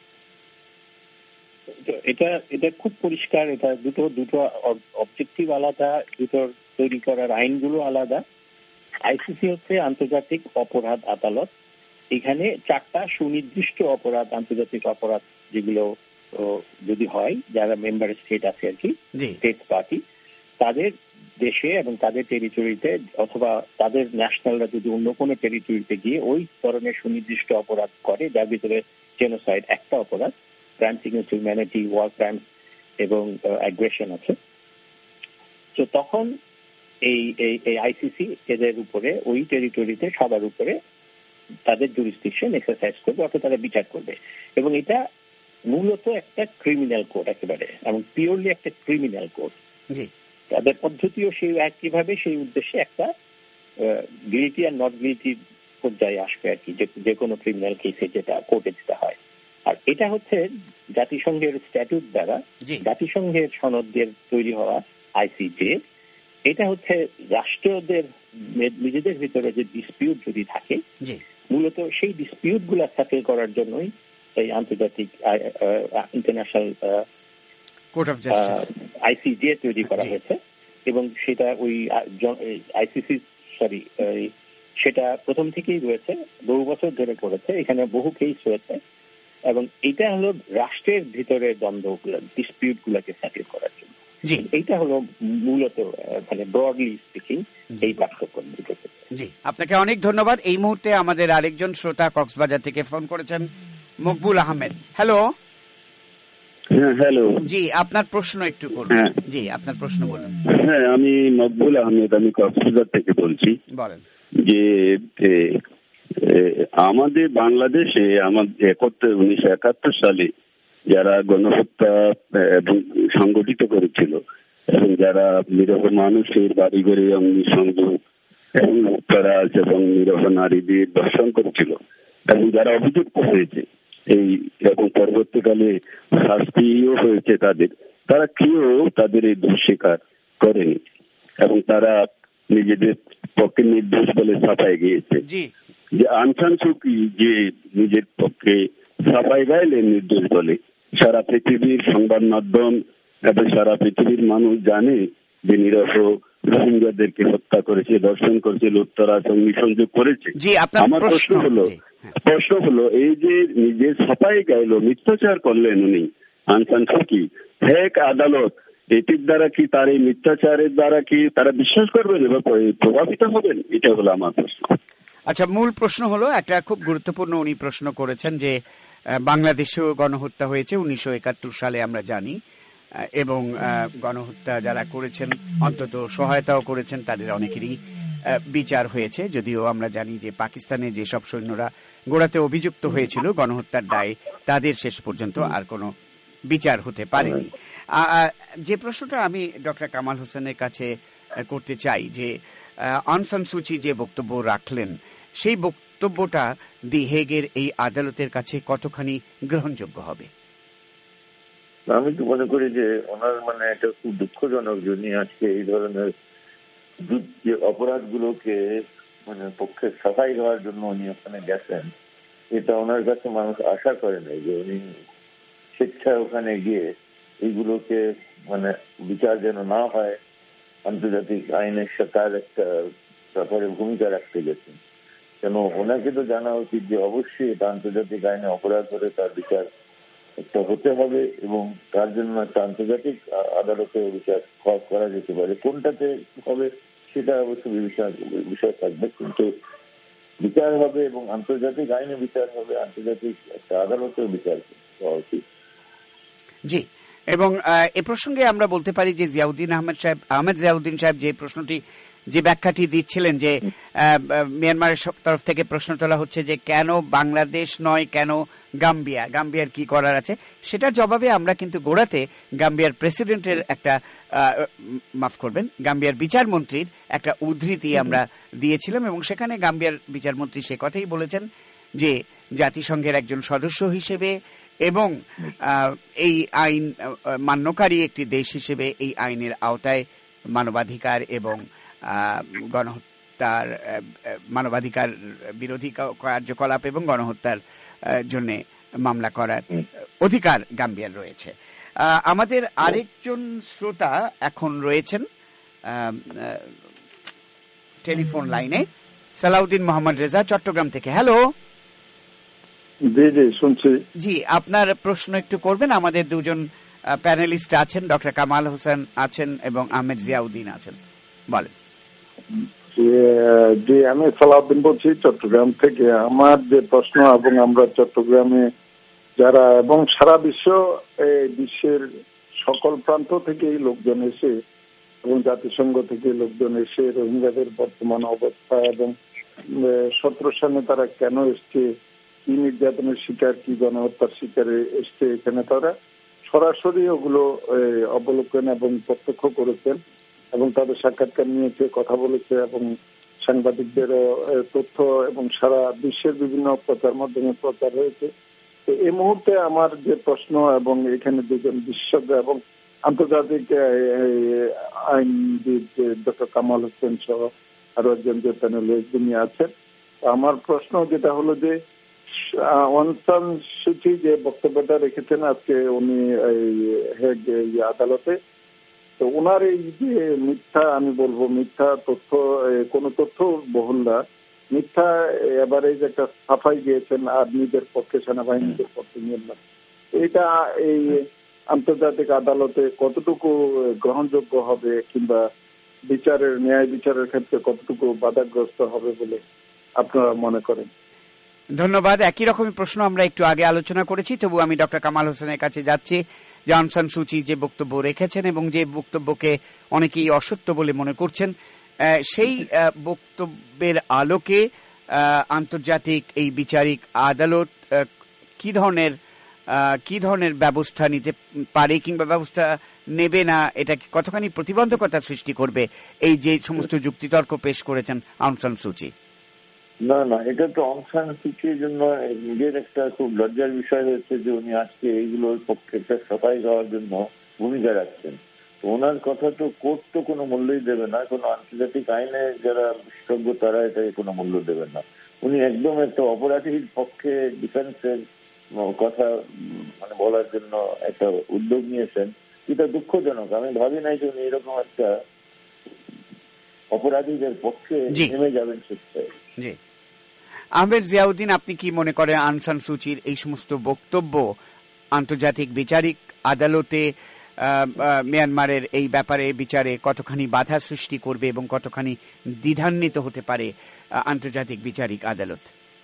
এটা এটা খুব পরিষ্কার, এটা দুটো দুটো অবজেক্টিভ আলাদা, দুটোর তৈরি করার আইনগুলো আলাদা। আইসিসি হচ্ছে আন্তর্জাতিক অপরাধ আদালত। এখানে চারটা সুনির্দিষ্ট অপরাধ, আন্তর্জাতিক অপরাধ যেগুলো যদি হয়, যারা মেম্বার স্টেট আছে আর কি, স্টেট পার্টি, তাদের দেশে এবং তাদের টেরিটরিতে অথবা তাদের ন্যাশনালরা যদি অন্য কোনো টেরিটরিতে গিয়ে ওই ধরনের সুনির্দিষ্ট অপরাধ করে, যার ভিতরে জেনোসাইড একটা অপরাধ, crimes against humanity, war crimes এবং অ্যাগ্রেশন আছে, তো তখন এই এই আইসিসি এদের উপরে ওই টেরিটরিতে সবার উপরে তাদের জুরিসডিকশন এক্সারসাইজ করবে, অর্থাৎ তারা বিচার করবে। এবং এটা মূলত একটা ক্রিমিনাল কোড একেবারে, এবং পিওরলি একটা ক্রিমিনাল কোড। তাদের পদ্ধতিও সেই একইভাবে, সেই উদ্দেশ্যে একটা গিলটি আর নট গিলটি পর্যায়ে আসবে আর কি, যে কোনো ক্রিমিনাল কেসে যেটা কোর্টে যেতে হয়। আর এটা হচ্ছে জাতিসংঘের স্ট্যাটুট দ্বারা, জাতিসংঘের সনদের তৈরি হওয়া আইসিজে। এটা হচ্ছে রাষ্ট্রদের নিজেদের ভিতরে যে ডিসপিউট যদি থাকে, মূলত সেই ডিসপিউট গুলা সেটেল করার জন্যই এই আন্তর্জাতিক international court of justice ICJ তৈরি করা হয়েছে। এবং সেটা ওই আইসিসি সরি সেটা প্রথম থেকেই রয়েছে, বহু বছর ধরে করেছে, এখানে বহু কেস রয়েছে। এবং এটা হলো রাষ্ট্রের ভিতরে দ্বন্দ্বগুলো, ডিসপিউট গুলাকে সেটেল করার জন্য। এইটা হলো মূলত মানে ব্রডলি স্পিকিং এই পার্থক্য। জি, আপনাকে অনেক ধন্যবাদ। এই মুহূর্তে আমাদের আরেকজন শ্রোতা কক্সবাজার থেকে ফোন করেছেন, মকবুল আহমেদ। হ্যালো। হ্যাঁ, হ্যালো। জি, আপনার প্রশ্ন একটু করুন। জি, আপনার প্রশ্ন বলুন। হ্যাঁ, আমি মকবুল আহমেদ, আমি কক্সবাজার থেকে বলছি। বলেন। যে আমাদের বাংলাদেশে আমাদের একাত্তর উনিশশো একাত্তর সালে যারা গণহত্যা এবং সংগঠিত করেছিল এবং যারা নিরহ মানুষের বাড়ি ঘরে অগ্নিসংযোগ এবং লুটতরাজ এবং নিরহ নারীদের ধর্ষণ করেছিল এবং যারা অভিযুক্ত হয়েছে এই এবং পরবর্তীকালে শাস্তিও হয়েছে তাদের, তারা কেউ তাদের এই দোষ স্বীকার করেনি এবং তারা নিজেদের পক্ষে নির্দোষ বলে ছাপায় গিয়েছে। যে আং সান সু কি যে নিজের পক্ষে ছাপায় গাইলেন নির্দোষ বলে, সারা পৃথিবীর সংবাদ মাধ্যম এবং সারা পৃথিবীর মানুষ জানে যে নিরহ রোহিঙ্গাদেরকে হত্যা করেছে, ধর্ষণ করেছে, লুটতরাজ অগ্নিসংযোগ করেছে। আমার প্রশ্ন হলো প্রশ্ন হলো এই যে নিজে ছাপাই গাইল, মিথ্যাচার করলেন উনি আং সান সু কি, এক আদালত এটির দ্বারা কি তার এই মিথ্যাচারের দ্বারা কি তারা বিশ্বাস করবেন এবং প্রভাবিত হবেন? এটা হলো আমার প্রশ্ন। আচ্ছা, মূল প্রশ্ন হলো একটা খুব গুরুত্বপূর্ণ, উনি প্রশ্ন করেছেন যে বাংলাদেশেও গণহত্যা হয়েছে উনিশশো একাত্তর সালে আমরা জানি, এবং গণহত্যা যারা করেছেন অন্তত সহায়তাও করেছেন তাদের অনেকেরই বিচার হয়েছে, যদিও আমরা জানি যে পাকিস্তানের যেসব সৈন্যরা গোড়াতে অভিযুক্ত হয়েছিল গণহত্যার দায়ে তাদের শেষ পর্যন্ত আর কোনো বিচার হতে পারেনি। যে প্রশ্নটা আমি ডক্টর কামাল হোসেনের কাছে করতে চাই যে আং সান সু চি যে বক্তব্য রাখলেন, সেই বক্তব্যটা দি হেগের এই আদালতের কাছে কতখানি গ্রহণযোগ্য হবে? আমি তো মনে করি যে ওনার মানে এটা খুব দুঃখজনক যে উনি আজকে এই ধরনের যে অপরাধগুলোকে মানে পক্ষে সাফাই দেওয়ার জন্য উনি ওখানে গেছেন, এটা ওনার কাছে মানুষ আশা করে নাই যে উনি স্বেচ্ছায় ওখানে গিয়ে এইগুলোকে মানে বিচার যেন না হয় আন্তর্জাতিক আইনের তার একটা ব্যাপারে ভূমিকা রাখতে গেছেন। কেন ওনাকে তো জানা উচিত যে অবশ্যই এটা আন্তর্জাতিক আইনে অপরাধ করে তার বিচার একটা হতে হবে এবং তার জন্য একটা আন্তর্জাতিক আদালতে বিচার করা যেতে পারে। কোনটাতে হবে সেটা অবশ্য বিষয় থাকবে, কিন্তু বিচার হবে এবং আন্তর্জাতিক আইনে বিচার হবে, আন্তর্জাতিক একটা আদালতেও বিচার হওয়া উচিত। জি, এবং এ প্রসঙ্গে আমরা বলতে পারি যে জিয়াউদ্দিন আহমেদ সাহেব আহমেদ জিয়াউদ্দিন সাহেব যে প্রশ্নটি যে ব্যাখ্যাটি দিচ্ছিলেন যে মিয়ানমারের তরফ থেকে প্রশ্ন তোলা হচ্ছে যে কেন বাংলাদেশ নয়, কেন গাম্বিয়া, গাম্বিয়ার কি করার আছে, সেটার জবাবে আমরা কিন্তু গোড়াতে গাম্বিয়ার প্রেসিডেন্টের একটা মাফ করবেন গাম্বিয়ার বিচারমন্ত্রীর একটা উদ্ধৃতি আমরা দিয়েছিলাম এবং সেখানে গাম্বিয়ার বিচারমন্ত্রী সে কথাই বলেছেন যে জাতিসংঘের একজন সদস্য হিসেবে এবং এই আইন মান্যকারী একটি দেশ হিসেবে এই আইনের আওতায় মানবাধিকার এবং গণহত্যার মানবাধিকার বিরোধী কার্যকলাপ এবং গণহত্যার জন্য মামলা করার অধিকার গাম্বিয়ার রয়েছে। আমাদের আরেকজন শ্রোতা এখন রয়েছেন টেলিফোন লাইনে, সালাউদ্দিন মোহাম্মদ রেজা চট্টগ্রাম থেকে। হ্যালো। জি জি শুনছি। জি, আপনার প্রশ্ন একটু করবেন। আমাদের দুজন প্যানেলিস্ট আছেন, ডক্টর কামাল হোসেন আছেন এবং আহমেদ জিয়াউদ্দিন আছেন, বলেন। জি, আমি সালাউদ্দিন বলছি চট্টগ্রাম থেকে। আমার যে প্রশ্ন, এবং আমরা চট্টগ্রামে যারা এবং সারা বিশ্ব বিশ্বের সকল প্রান্ত থেকে লোকজন এসে এবং জাতিসংঘ থেকে লোকজন এসে রোহিঙ্গাদের বর্তমান অবস্থা এবং সতেরো সালে তারা কেন এসছে, কি নির্যাতনের শিকার, কি গণহত্যার শিকারে এসছে, এখানে তারা সরাসরি ওগুলো অবলোকন এবং প্রত্যক্ষ করেছেন এবং তাদের সাক্ষাৎকার নিয়েছে, কথা বলেছে এবং সাংবাদিকদেরও তথ্য এবং সারা বিশ্বের বিভিন্ন প্রচার মাধ্যমে প্রচার হয়েছে। এই মুহূর্তে আমার যে প্রশ্ন, এবং এখানে দুজন বিশেষজ্ঞ এবং আন্তর্জাতিক আইনবিদ ডক্টর কামাল হোসেন সহ আরো একজন যে প্যানেলে যিনি আছেন, আমার প্রশ্ন যেটা হলো যে অং সান সুচি যে বক্তব্যটা রেখেছেন আজকে উনি হেগ আদালতে, তো ওনার এই যে মিথ্যা, আমি বলবো মিথ্যা তথ্য, কোনো তথ্য বহল না, মিথ্যা এবারে যে একটা সাফাই দিয়েছেন আর্মিদের পক্ষে, সেনাবাহিনীদের পক্ষে নিয়ে না, এটা এই আন্তর্জাতিক আদালতে কতটুকু গ্রহণযোগ্য হবে কিংবা বিচারের ন্যায় বিচারের ক্ষেত্রে কতটুকু বাধাগ্রস্ত হবে বলে আপনারা মনে করেন? ধন্যবাদ। একই রকমের প্রশ্ন আমরা একটু আগে আলোচনা করেছি, তবু আমি ডক্টর কামাল হোসেনের কাছে যাচ্ছি। যে অং সান সুচি যে বক্তব্য রেখেছেন এবং যে বক্তব্যকে অনেকেই অসত্য বলে মনে করছেন, সেই বক্তব্যের আলোকে আন্তর্জাতিক এই বিচারিক আদালত কি ধরনের কি ধরনের ব্যবস্থা নিতে পারে কিংবা ব্যবস্থা নেবে না, এটা কতখানি প্রতিবন্ধকতা সৃষ্টি করবে এই যে সমস্ত যুক্তিতর্ক পেশ করেছেন অং সান সুচি? না না, এটা তো অং সান সুচির জন্য নিজের একটা খুব লজ্জার বিষয় হয়েছে যে উনি আজকে এইগুলোর পক্ষে একটা সফাই হওয়ার জন্য ভূমিকা রাখছেন। তো ওনার কথা তো কোর্ট তো কোনো মূল্যই দেবে না, কোনো আন্তর্জাতিক আইনে যারা বিশেষজ্ঞ তারা এটাকে কোনো মূল্য দেবে না। উনি একদম একটা অপরাধীর পক্ষে ডিফেন্সের কথা মানে বলার জন্য একটা উদ্যোগ নিয়েছেন, এটা দুঃখজনক। আমি ভাবি নাই যে উনি এরকম একটা অপরাধীদের পক্ষে নেমে যাবেন স্বেচ্ছায়। জি, আহমেদ জিয়াউদ্দিন, আপনি কি মনে করেন অং সান সুচির এই সমস্ত বক্তব্য আন্তর্জাতিক বিচারিক আদালতে মিয়ানমারের এই ব্যাপারে বিচারে কতখানি বাধা সৃষ্টি করবে এবং কতখানি দ্বিধান্বিত হতে পারে আন্তর্জাতিক বিচারিক আদালত?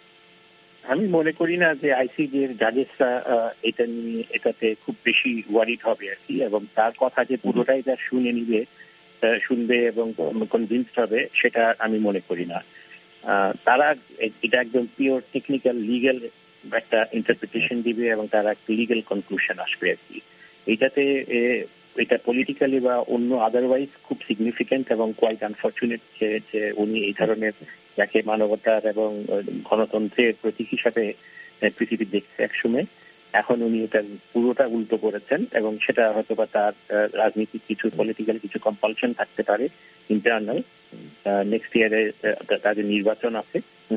আমি মনে করি না যে আইসিজের জাজেসরা এটা নিয়ে এটাতে খুব বেশি ওয়ারিড হবে আর কি, এবং তার কথা যে পুরোটাই যা শুনে নিবে শুনবে এবং কনভিন্সড হবে সেটা আমি মনে করি না। তারা এটা একদম পিওর টেকনিক্যাল লিগ্যাল একটা ইন্টারপ্রিটেশন দিবে এবং তারা একটা লিগ্যাল কনক্লুশন আসবে আর কি। এইটাতে এটা পলিটিক্যালি বা অন্য আদারওয়াইজ খুব সিগনিফিকেন্ট এবং কোয়াইট আনফর্চুনেট যে উনি এই ধরনের যাকে মানবতার এবং গণতন্ত্রের প্রতীক হিসাবে পৃথিবী দেখছে একসময়, এখন উনি এটা পুরোটা উল্টো করেছেন এবং সেটা হয়তো বা তার রাজনীতির কিছু পলিটিক্যাল কিছু কম্পালশন থাকতে পারে ইন্টারনাল। নেক্সট ইয়ারে তাদের নির্বাচন আছে।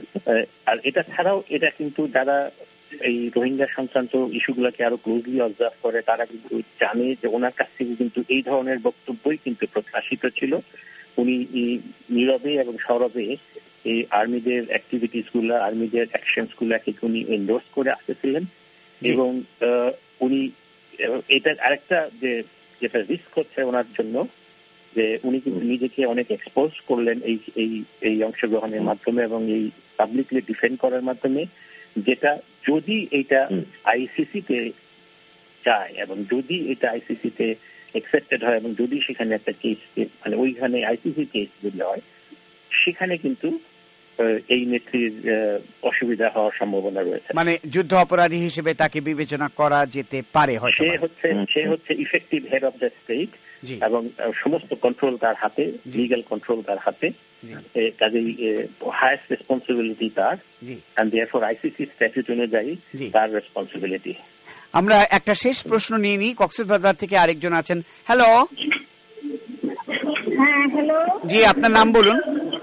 আর এটা ছাড়াও এটা কিন্তু যারা এই রোহিঙ্গা সংক্রান্ত ইস্যুগুলোকে আরো ক্লোজলি অবজার্ভ করে তারা কিন্তু জানে যে ওনার কাছ থেকে কিন্তু এই ধরনের বক্তব্যই কিন্তু প্রত্যাশিত ছিল। উনি নীরবে এবং সরবে এই আর্মিদের অ্যাক্টিভিটিস গুলা, আর্মিদের অ্যাকশনস গুলাকে উনি এন্ডোর্স করে আসতেছিলেন এবং উনি এটা আরেকটা যে যেটা রিস্ক হচ্ছে ওনার জন্য যে উনি কিন্তু নিজেকে অনেক এক্সপোজ করলেন এই এই এই অংশগ্রহণের মাধ্যমে এবং এই পাবলিকলি ডিফেন্ড করার মাধ্যমে, যেটা যদি এটা আইসিসিতে যায় এবং যদি এটা আইসিসিতে অ্যাকসেপ্টেড হয় এবং যদি সেখানে একটা কেস মানে ওইখানে আইসিসি কেস যদি হয় সেখানে কিন্তু এই নেত্রীর অসুবিধা হওয়ার সম্ভাবনা রয়েছে। মানে যুদ্ধ অপরাধী হিসেবে তাকে বিবেচনা করা যেতে পারে। সে হচ্ছে সে হচ্ছে effective head of the state এবং সমস্ত কন্ট্রোল তার হাতে, লিগ্যাল কন্ট্রোল তার হাতে, কাজেই হাইয়েস্ট রেসপন্সিবিলিটি তার, এন্ড দেয়ারফর আইসিসি স্ট্যাচুট অনুযায়ী তার রেসপন্সিবিলিটি। আমরা একটা শেষ প্রশ্ন নিয়ে নিই, কক্সবাজার থেকে আরেকজন আছেন। হ্যালো। হ্যাঁ, হ্যালো। জি, আপনার নাম বলুন।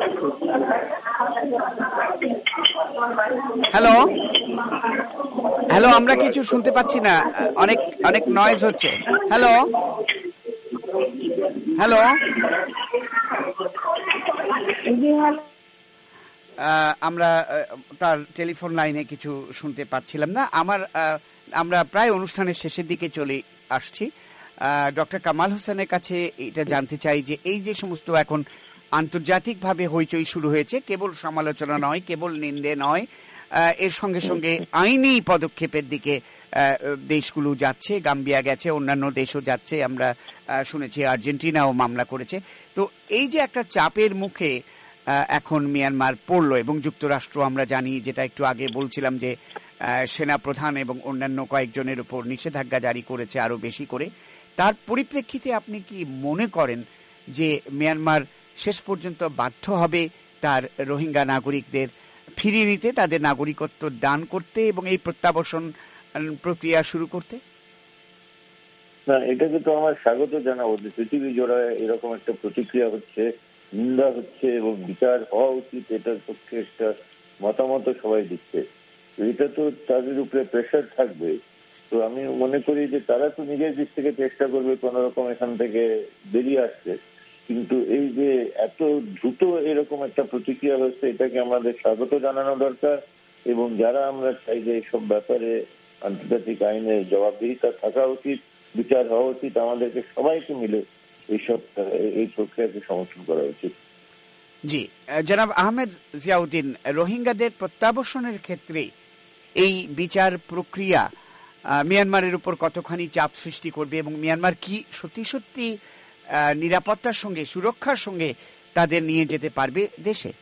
হ্যালো হ্যালো আমরা কিছু শুনতে পাচ্ছি না, অনেক অনেক নয়েজ হচ্ছে। হ্যালো হ্যালো আমরা তার টেলিফোন লাইনে কিছু শুনতে পাচ্ছিলাম না। আমার আমরা প্রায় অনুষ্ঠানের শেষের দিকে চলে আসছি। ডক্টর কামাল হোসেনের কাছে এটা জানতে চাই যে এই যে সমস্ত এখন আন্তর্জাতিকভাবে হইচই শুরু হয়েছে, কেবল সমালোচনা নয়, কেবল নিন্দে নয়, এর সঙ্গে সঙ্গে আইনি পদক্ষেপের দিকে দেশগুলো যাচ্ছে, গাম্বিয়া গেছে, অন্যান্য দেশও যাচ্ছে, আমরা শুনেছি আর্জেন্টিনাও মামলা করেছে। তো এই যে একটা চাপের মুখে এখন মিয়ানমার পড়লো এবং যুক্তরাষ্ট্র আমরা জানি, যেটা একটু আগে বলছিলাম যে সেনা প্রধান এবং অন্যান্য কয়েকজনের উপর নিষেধাজ্ঞা জারি করেছে আরো বেশি করে, তার পরিপ্রেক্ষিতে আপনি কি মনে করেন যে মিয়ানমার শেষ পর্যন্ত বাধ্য হবে তার রোহিঙ্গা নাগরিকদের ফিরিয়ে নিতে, তাদের নাগরিকত্ব দান করতে এবং এই প্রত্যাবর্ষণ প্রক্রিয়া শুরু করতে? না, এটাকে তো আমার স্বাগত জানাবো যে পৃথিবী জোড়া এরকম একটা প্রতিক্রিয়া হচ্ছে, নিন্দা হচ্ছে এবং বিচার হওয়া উচিত, এটার পক্ষে একটা মতামত সবাই দিচ্ছে। এটা তো তাদের উপরে প্রেশার থাকবে। তো আমি মনে করি যে তারা তো নিজের দিক থেকে চেষ্টা করবে কোন রকম এখান থেকে বেরিয়ে আসতে, কিন্তু এই যে এত দ্রুত এরকম একটা প্রতিক্রিয়া হচ্ছে, এটাকে আমাদের স্বাগত জানানো দরকার। এবং যারা আমরা চাই যে এইসব ব্যাপারে আন্তর্জাতিক আইনের জবাবদিহিতা থাকা উচিত, বিচার হওয়া উচিত, আমাদেরকে সবাইকে মিলে এইসব এই প্রক্রিয়াকে সমর্থন করা উচিত। জি, জনাব আহমেদ জিয়াউদ্দিন, রোহিঙ্গাদের প্রত্যাবর্ষণের ক্ষেত্রে এই বিচার প্রক্রিয়া মিয়ানমারের উপর কতখানি চাপ সৃষ্টি করবে এবং মিয়ানমার কি সত্যি সত্যি নিরাপত্তার সঙ্গে, সুরক্ষার সঙ্গে তাদের নিয়ে যেতে পারবে দেশে?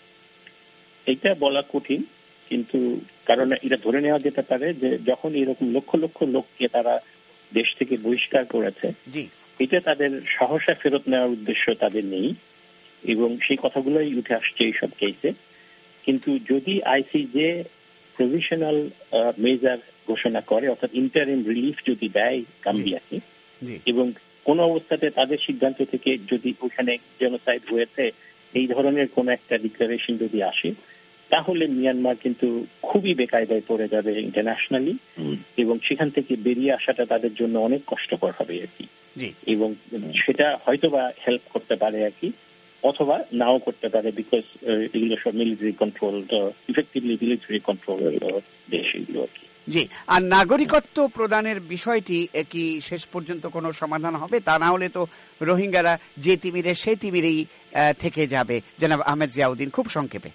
এটা বলা কঠিন, কিন্তু কারণ এটা ধরে নেওয়া যেতে পারে যে যখন এরকম লক্ষ লক্ষ লোককে তারা দেশ থেকে বহিষ্কার করেছে, এটা তাদের সহসা ফেরত নেওয়ার উদ্দেশ্য তাদের নেই এবং সেই কথাগুলোই উঠে আসছে এইসব কেসে। কিন্তু যদি আইসিজে প্রভিশনাল মেজার ঘোষণা করে, অর্থাৎ ইন্টারিম রিলিফ যদি দেয় গাম্বিয়াকে, এবং কোন অবস্থাতে তাদের সিদ্ধান্ত থেকে যদি ওখানে জেনোসাইড হয়েছে এই ধরনের কোন একটা ডিক্লারেশন যদি আসে, তাহলে মিয়ানমার কিন্তু খুবই বেকায়দায় পড়ে যাবে ইন্টারন্যাশনালি এবং সেখান থেকে বেরিয়ে আসাটা তাদের জন্য অনেক কষ্টকর হবে আর কি। এবং সেটা হয়তোবা হেল্প করতে পারে আর কি, অথবা নাও করতে পারে, বিকজ এগুলো সব military control, effectively military control দেশ এগুলো আর কি। জি, আর নাগরিকত্ব প্রদানের বিষয়টি কি শেষ পর্যন্ত কোনো সমাধান হবে? তা না হলে তো রোহিঙ্গারা যে তিমিরে সেই তিমিরেই থেকে যাবে। জনাব আহমেদ জিয়াউদ্দিন, খুব সংক্ষেপে।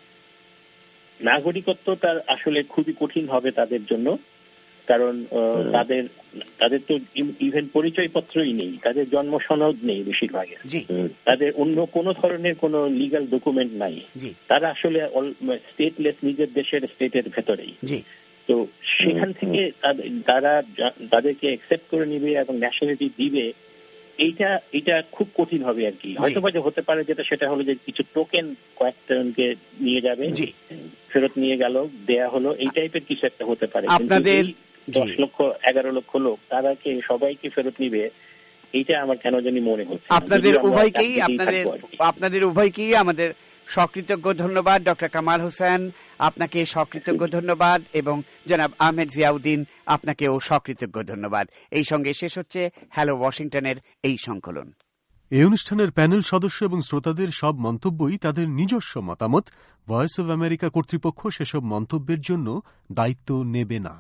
নাগরিকত্বটা আসলে খুবই কঠিন হবে তাদের জন্য, কারণ তাদের তাদের তো ইভেন পরিচয়পত্রই নেই, তাদের জন্ম সনদ নেই বেশিরভাগের, তাদের অন্য কোন ধরনের কোন লিগাল ডকুমেন্ট নাই, তারা আসলে স্টেটলেস, নিজের দেশের স্টেটের ভেতরেই। তো সেখান থেকে তারা তাদেরকে অ্যাকসেপ্ট করে নিবে এবং ন্যাশনালিটি দিবে, এইটা এটা খুব কঠিন হবে আর কি। হয়তো বা যে হতে পারে যেটা, সেটা হলো যে কিছু টোকেন কয়েকজনকে নিয়ে যাবে, ফেরত নিয়ে গেল, দেয়া হলো, এই টাইপের কিছু একটা হতে পারে। আপনাদের দশ লক্ষ এগারো লক্ষ লোক, তারাকে সবাইকে ফেরত নিবে, এইটা আমার কেন জানি মনে হচ্ছে। আপনাদের উভয়কেই আপনাদের আপনাদের উভয়কেই আমাদের সকৃতজ্ঞ ধন্যবাদ। ডক্টর কামাল হোসেন, আপনাকে সকৃতজ্ঞ ধন্যবাদ এবং জনাব আহমেদ জিয়াউদ্দিন, আপনাকেও সকৃতজ্ঞ ধন্যবাদ। এই সঙ্গে শেষ হচ্ছে হ্যালো ওয়াশিংটনের এই সংকলন। এই অনুষ্ঠানের প্যানেল সদস্য এবং শ্রোতাদের সব মন্তব্যই তাদের নিজস্ব মতামত। ভয়েস অব আমেরিকা কর্তৃপক্ষ সেসব মন্তব্যের জন্য দায়িত্ব নেবে না।